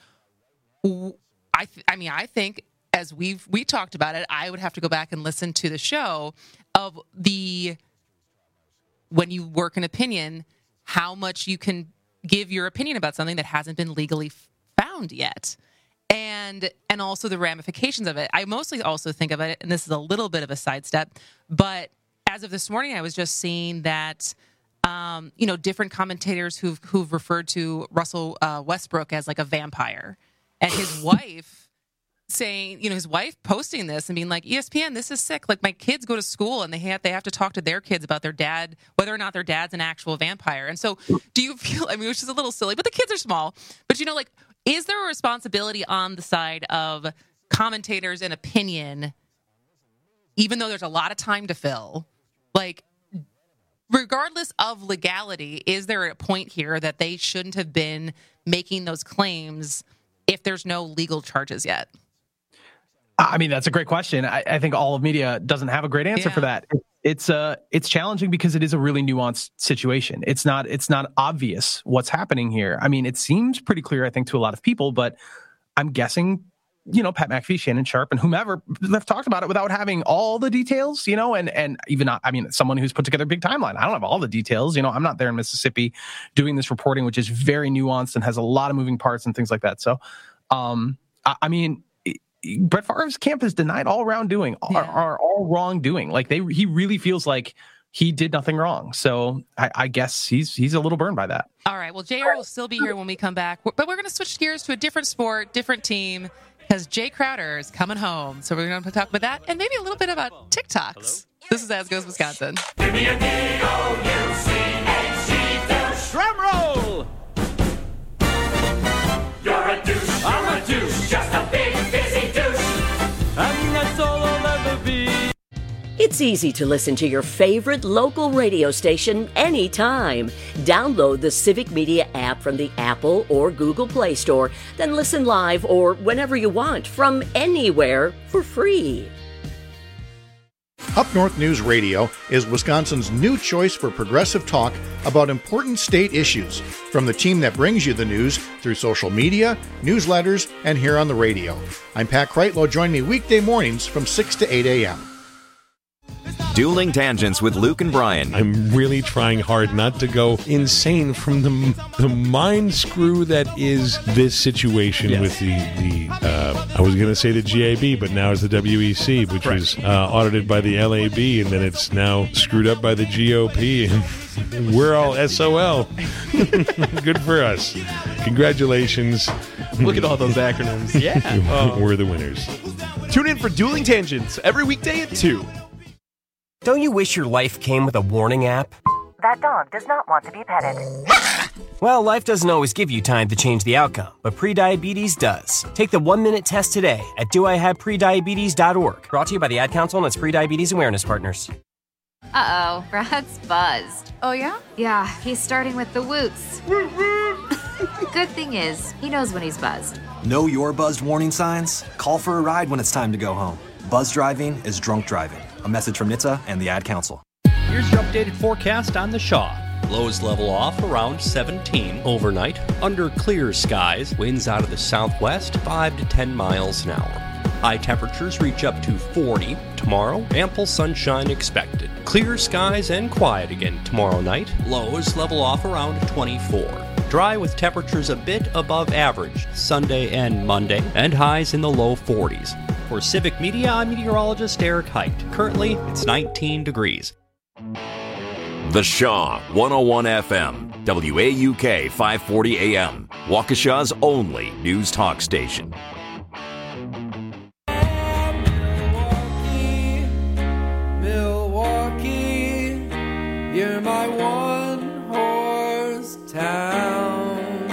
I, th- I mean, I think as we've, we talked about it, I would have to go back and listen to the show of the, when you work an opinion, how much you can give your opinion about something that hasn't been legally found yet. And and also the ramifications of it. I mostly also think of it, and this is a little bit of a sidestep, but as of this morning, I was just seeing that, um, you know, different commentators who've who've referred to Russell uh, Westbrook as like a vampire, and his wife saying, you know, his wife posting this and being like, E S P N, this is sick. Like, my kids go to school and they have they have to talk to their kids about their dad, whether or not their dad's an actual vampire. And so, do you feel? I mean, which is a little silly, but the kids are small. But you know, like, is there a responsibility on the side of commentators and opinion, even though there's a lot of time to fill? Like, regardless of legality, is there a point here that they shouldn't have been making those claims if there's no legal charges yet? I mean, that's a great question. I, I think all of media doesn't have a great answer yeah. for that. It's uh, it's challenging because it is a really nuanced situation. It's not it's not obvious what's happening here. I mean, it seems pretty clear, I think, to a lot of people, but I'm guessing, you know, Pat McAfee, Shannon Sharp, and whomever have talked about it without having all the details, you know, and and even not, I mean, someone who's put together a big timeline. I don't have all the details. You know, I'm not there in Mississippi doing this reporting, which is very nuanced and has a lot of moving parts and things like that. So, um, I, I mean, Brett Favre's camp has denied all wrongdoing, yeah. are, are all wrongdoing. Like, they, he really feels like he did nothing wrong. So I, I guess he's he's a little burned by that. All right. Well, J R will still be here when we come back, but we're going to switch gears to a different sport, different team, because Jay Crowder is coming home. So we're going to talk about that and maybe a little bit about TikToks. Hello? This is As Goes Wisconsin. Give me a D O U C H E douche. Drum roll. You're a douche. I'm a douche. Just a big busy douche. I mean, that's all I'll ever be. It's easy to listen to your favorite local radio station anytime. Download the Civic Media app from the Apple or Google Play Store, then listen live or whenever you want from anywhere for free. Up North News Radio is Wisconsin's new choice for progressive talk about important state issues, from the team that brings you the news through social media, newsletters, and here on the radio. I'm Pat Kreitlow. Join me weekday mornings from six to eight a.m. Dueling Tangents with Luke and Brian. I'm really trying hard not to go insane from the the mind screw that is this situation yes. with the, the uh, I was going to say the G A B, but now it's the W E C, which right. was uh, audited by the L A B, and then it's now screwed up by the G O P, and we're all S O L. Good for us. Congratulations. Look at all those acronyms. Yeah. Oh. We're the winners. Tune in for Dueling Tangents every weekday at two. Don't you wish your life came with a warning app? That dog does not want to be petted. Well, life doesn't always give you time to change the outcome, but prediabetes does. Take the one-minute test today at do I have prediabetes dot org. Brought to you by the Ad Council and its Prediabetes Awareness Partners. Uh-oh, Brad's buzzed. Oh, yeah? Yeah, he's starting with the woots. Good thing is, he knows when he's buzzed. Know your buzzed warning signs? Call for a ride when it's time to go home. Buzz driving is drunk driving. A message from N H T S A and the Ad Council. Here's your updated forecast on the Shaw. Lows level off around seventeen overnight. Under clear skies, winds out of the southwest five to ten miles an hour. High temperatures reach up to forty tomorrow. Ample sunshine expected. Clear skies and quiet again tomorrow night. Lows level off around twenty-four. Dry with temperatures a bit above average Sunday and Monday, and highs in the low forties. For Civic Media, I'm meteorologist Eric Height. Currently, it's nineteen degrees. The Shaw one oh one F M, W A U K five forty A M, Waukesha's only news talk station. Milwaukee, you're my one horse town.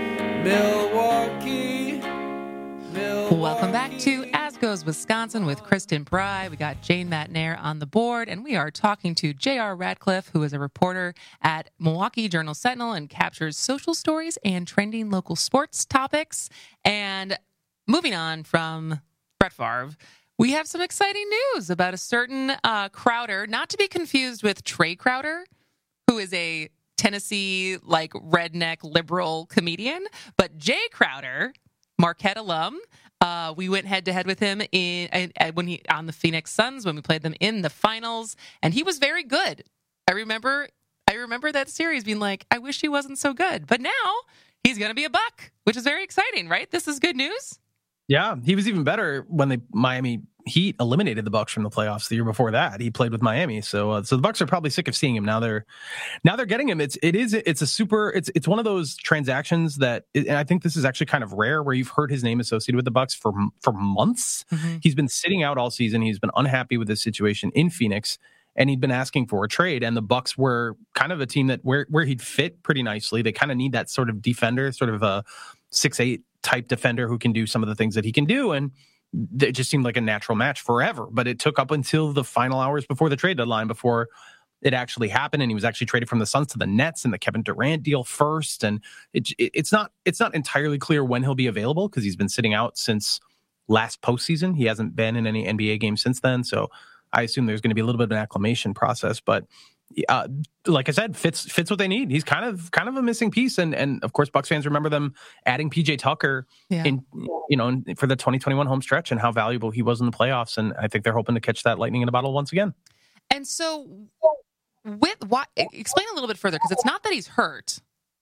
Milwaukee, Milwaukee. Welcome back to As Goes Wisconsin with Kristen Pry. We got Jane Matnair on the board, and we are talking to J R Radcliffe, who is a reporter at Milwaukee Journal Sentinel and captures social stories and trending local sports topics. And moving on from Brett Favre, we have some exciting news about a certain uh, Crowder, not to be confused with Trey Crowder, who is a Tennessee, like, redneck liberal comedian, but Jay Crowder, Marquette alum. Uh, we went head to head with him in, in, in when he on the Phoenix Suns when we played them in the finals, and he was very good. I remember, I remember that series being like, I wish he wasn't so good, but now he's going to be a Buck, which is very exciting, right? This is good news. Yeah, he was even better when the Miami Heat eliminated the Bucks from the playoffs the year before that. He played with Miami, so uh, so the Bucks are probably sick of seeing him now. They're now they're getting him. It's it is it's a super. It's it's one of those transactions that, and I think this is actually kind of rare, where you've heard his name associated with the Bucks for for months. Mm-hmm. He's been sitting out all season. He's been unhappy with his situation in Phoenix, and he'd been asking for a trade. And the Bucks were kind of a team that where where he'd fit pretty nicely. They kind of need that sort of defender, sort of a six eight type defender who can do some of the things that he can do, and it just seemed like a natural match forever. But it took up until the final hours before the trade deadline before it actually happened, and he was actually traded from the Suns to the Nets in the Kevin Durant deal first. And it, it, it's not it's not entirely clear when he'll be available because he's been sitting out since last postseason. He hasn't been in any N B A games since then, so I assume there's going to be a little bit of an acclimation process. But uh, like I said, fits fits what they need. He's kind of kind of a missing piece, and and of course, Bucks fans remember them adding P J Tucker yeah. in you know for the twenty twenty-one home stretch and how valuable he was in the playoffs. And I think they're hoping to catch that lightning in a bottle once again. And so, with why? Explain a little bit further, because it's not that he's hurt,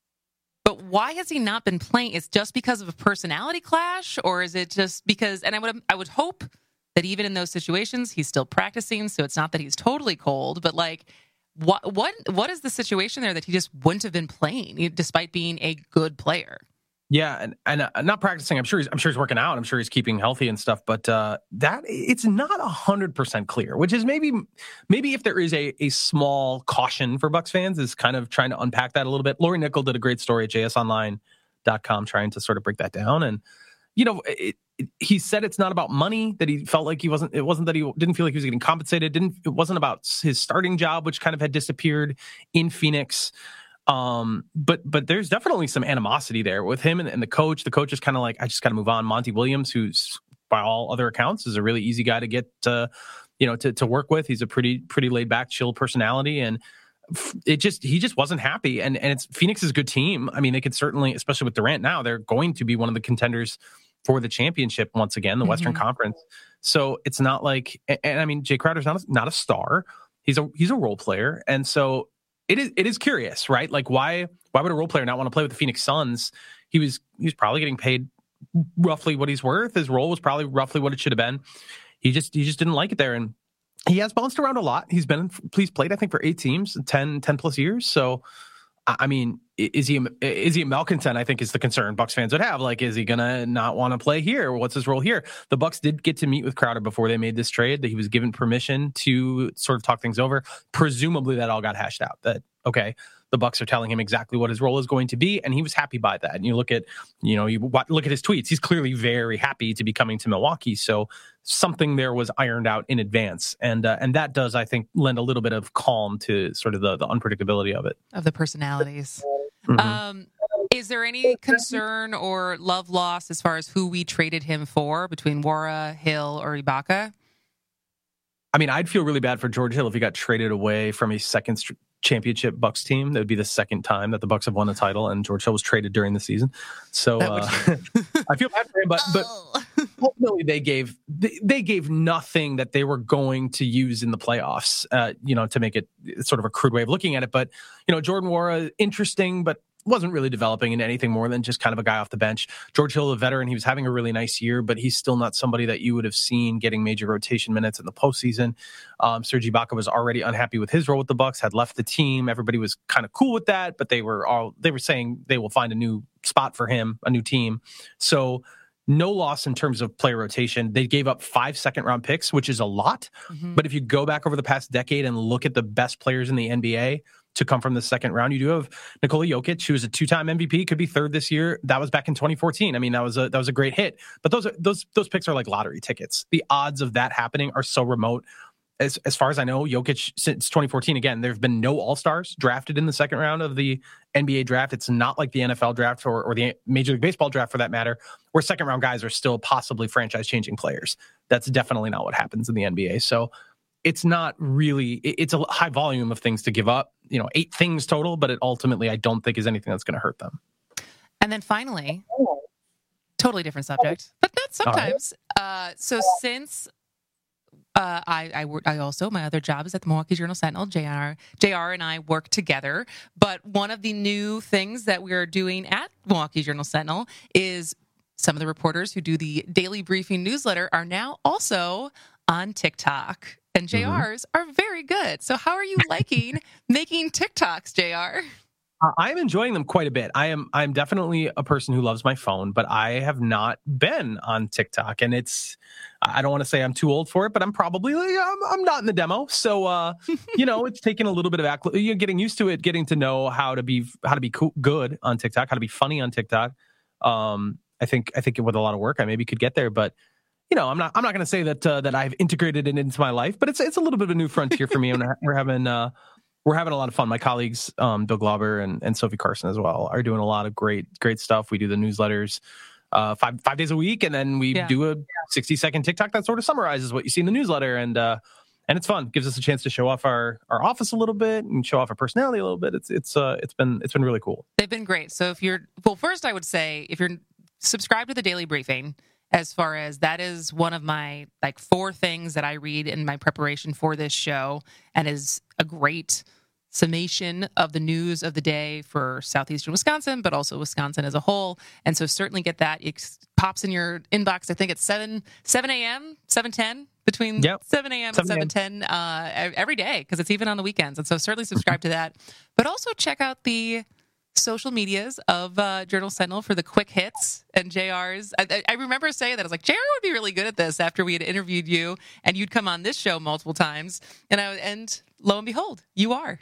but why has he not been playing? It's just because of a personality clash, or is it just because? And I would I would hope that even in those situations, he's still practicing, so it's not that he's totally cold, but like. What what what is the situation there that he just wouldn't have been playing despite being a good player? Yeah, and and uh, not practicing. I'm sure he's I'm sure he's working out. I'm sure he's keeping healthy and stuff. But uh, that it's not a hundred percent clear. Which is maybe maybe if there is a a small caution for Bucks fans is kind of trying to unpack that a little bit. Lori Nickel did a great story at j s online dot com trying to sort of break that down. And you know, it, it, he said it's not about money, that he felt like he wasn't, it wasn't that he didn't feel like he was getting compensated. Didn't, it wasn't about his starting job, which kind of had disappeared in Phoenix. Um, but, but there's definitely some animosity there with him and, and the coach. The coach is kind of like, I just got to move on. Monty Williams, who's by all other accounts is a really easy guy to get, uh, you know, to, to work with. He's a pretty, pretty laid back, chill personality. And it just, he just wasn't happy. And, and it's Phoenix is a good team. I mean, they could certainly, especially with Durant now, they're going to be one of the contenders for the championship once again, the mm-hmm. Western Conference. So it's not like, and, and I mean, Jay Crowder's not a, not a star. He's a he's a role player, and so it is it is curious, right? Like why why would a role player not want to play with the Phoenix Suns? He was he was probably getting paid roughly what he's worth. His role was probably roughly what it should have been. He just he just didn't like it there, and he has bounced around a lot. He's been he's played I think for eight teams, ten, ten plus years. So I mean, is he is he a malcontent? I think is the concern Bucs fans would have. Like, is he gonna not want to play here? What's his role here? The Bucs did get to meet with Crowder before they made this trade. That he was given permission to sort of talk things over. Presumably, that all got hashed out. That okay, the Bucs are telling him exactly what his role is going to be, and he was happy by that. And you look at, you know, you look at his tweets. He's clearly very happy to be coming to Milwaukee. So something there was ironed out in advance, and uh, and that does, I think, lend a little bit of calm to sort of the the unpredictability of it, of the personalities. Mm-hmm. Um, is there any concern or love lost as far as who we traded him for between Wara, Hill, or Ibaka? I mean, I'd feel really bad for George Hill if he got traded away from a second st- championship Bucs team. That would be the second time that the Bucs have won a title, and George Hill was traded during the season. So uh, I feel bad for him, but but ultimately they gave they, they gave nothing that they were going to use in the playoffs. Uh, you know, to make it sort of a crude way of looking at it. But you know, Jordan Wara, interesting, but wasn't really developing into anything more than just kind of a guy off the bench. George Hill, a veteran, he was having a really nice year, but he's still not somebody that you would have seen getting major rotation minutes in the postseason. Um, Serge Ibaka was already unhappy with his role with the Bucs, had left the team. Everybody was kind of cool with that, but they were all they were saying they will find a new spot for him, a new team. So no loss in terms of player rotation. They gave up five second round picks, which is a lot. Mm-hmm. But if you go back over the past decade and look at the best players in the N B A to come from the second round, you do have Nikola Jokic, who is a two-time M V P, could be third this year. That was back in twenty fourteen. I mean, that was a that was a great hit. But those are, those those picks are like lottery tickets. The odds of that happening are so remote. As as far as I know, Jokic since twenty fourteen, again, there have been no All-Stars drafted in the second round of the N B A draft. It's not like the N F L draft or, or the Major League Baseball draft, for that matter, where second round guys are still possibly franchise-changing players. That's definitely not what happens in the N B A. So it's not really, it's a high volume of things to give up, you know, eight things total, but it ultimately, I don't think is anything that's going to hurt them. And then finally, totally different subject, but not sometimes. Right. Uh, so since uh, I, I, work, I also, my other job is at the Milwaukee Journal Sentinel, J R, J R and I work together. But one of the new things that we're doing at Milwaukee Journal Sentinel is some of the reporters who do the daily briefing newsletter are now also on TikTok. And J Rs mm-hmm. are very good. So how are you liking making TikToks, J R? Uh, I'm enjoying them quite a bit. I am I'm definitely a person who loves my phone, but I have not been on TikTok. And it's, I don't want to say I'm too old for it, but I'm probably, I'm, I'm not in the demo. So, uh, you know, it's taken a little bit of, acc- you're getting used to it, getting to know how to be, how to be cool, good on TikTok, how to be funny on TikTok. Um, I think, I think with a lot of work, I maybe could get there, but you know, I'm not. I'm not going to say that uh, that I've integrated it into my life, but it's it's a little bit of a new frontier for me, and we're having uh, we're having a lot of fun. My colleagues, um, Bill Glauber and, and Sophie Carson as well, are doing a lot of great great stuff. We do the newsletters uh, five five days a week, and then we yeah. do a sixty second TikTok that sort of summarizes what you see in the newsletter, and uh, and it's fun. Gives us a chance to show off our, our office a little bit and show off our personality a little bit. It's it's uh, it's been it's been really cool. They've been great. So if you're well, first I would say if you're subscribed to the Daily Briefing. As far as that is one of my like four things that I read in my preparation for this show and is a great summation of the news of the day for southeastern Wisconsin, but also Wisconsin as a whole. And so certainly get that. It pops in your inbox, I think it's seven a.m., seven ten, between yep. seven a.m. and seven ten uh, every day, because it's even on the weekends. And so certainly subscribe to that. But also check out the social medias of uh, Journal Sentinel for the quick hits and J R's. I, I remember saying that. I was like, J R would be really good at this after we had interviewed you and you'd come on this show multiple times. And I and lo and behold, you are.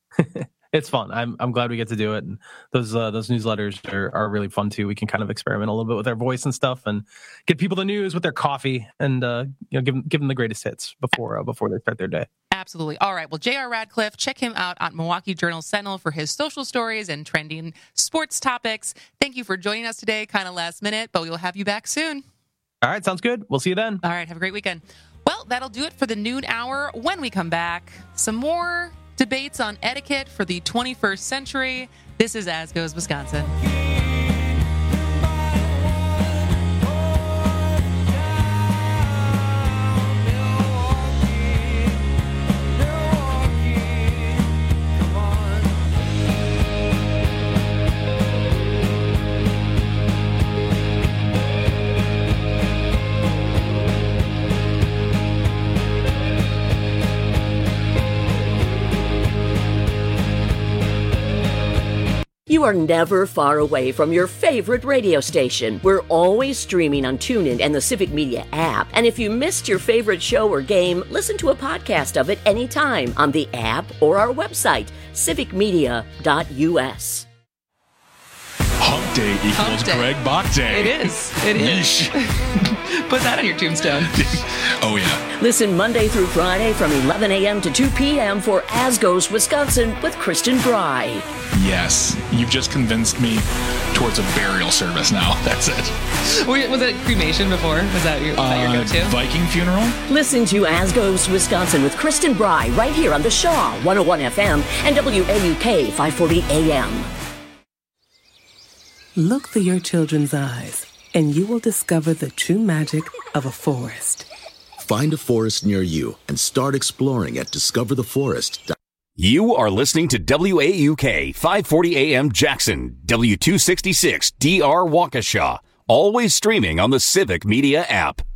It's fun. I'm I'm glad we get to do it. And those uh, those newsletters are, are really fun too. We can kind of experiment a little bit with our voice and stuff and get people the news with their coffee and uh, you know give them, give them the greatest hits before uh, before they start their day. Absolutely. All right. Well, J R Radcliffe, check him out on Milwaukee Journal Sentinel for his social stories and trending sports topics. Thank you for joining us today. Kind of last minute, but we will have you back soon. All right. Sounds good. We'll see you then. All right. Have a great weekend. Well, that'll do it for the noon hour. When we come back, some more debates on etiquette for the twenty-first century. This is As Goes Wisconsin. You are never far away from your favorite radio station. We're always streaming on TuneIn and the Civic Media app. And if you missed your favorite show or game, listen to a podcast of it anytime on the app or our website, civic media dot u s. Hump Day equals Hump Day. Greg Bach Day. It is. It is. Put that on your tombstone. Oh, yeah. Listen Monday through Friday from eleven a.m. to two p.m. for As Goes Wisconsin with Kristen Bry. Yes. You've just convinced me towards a burial service now. That's it. Wait, was it cremation before? Was that your, was that your Uh, go-to? Viking funeral? Listen to As Goes Wisconsin with Kristen Bry right here on the Shaw one oh one F M and W A U K five forty A M. Look through your children's eyes, and you will discover the true magic of a forest. Find a forest near you and start exploring at discover the forest. You are listening to W A U K five forty A M Jackson, W two sixty-six D R Waukesha, always streaming on the Civic Media app.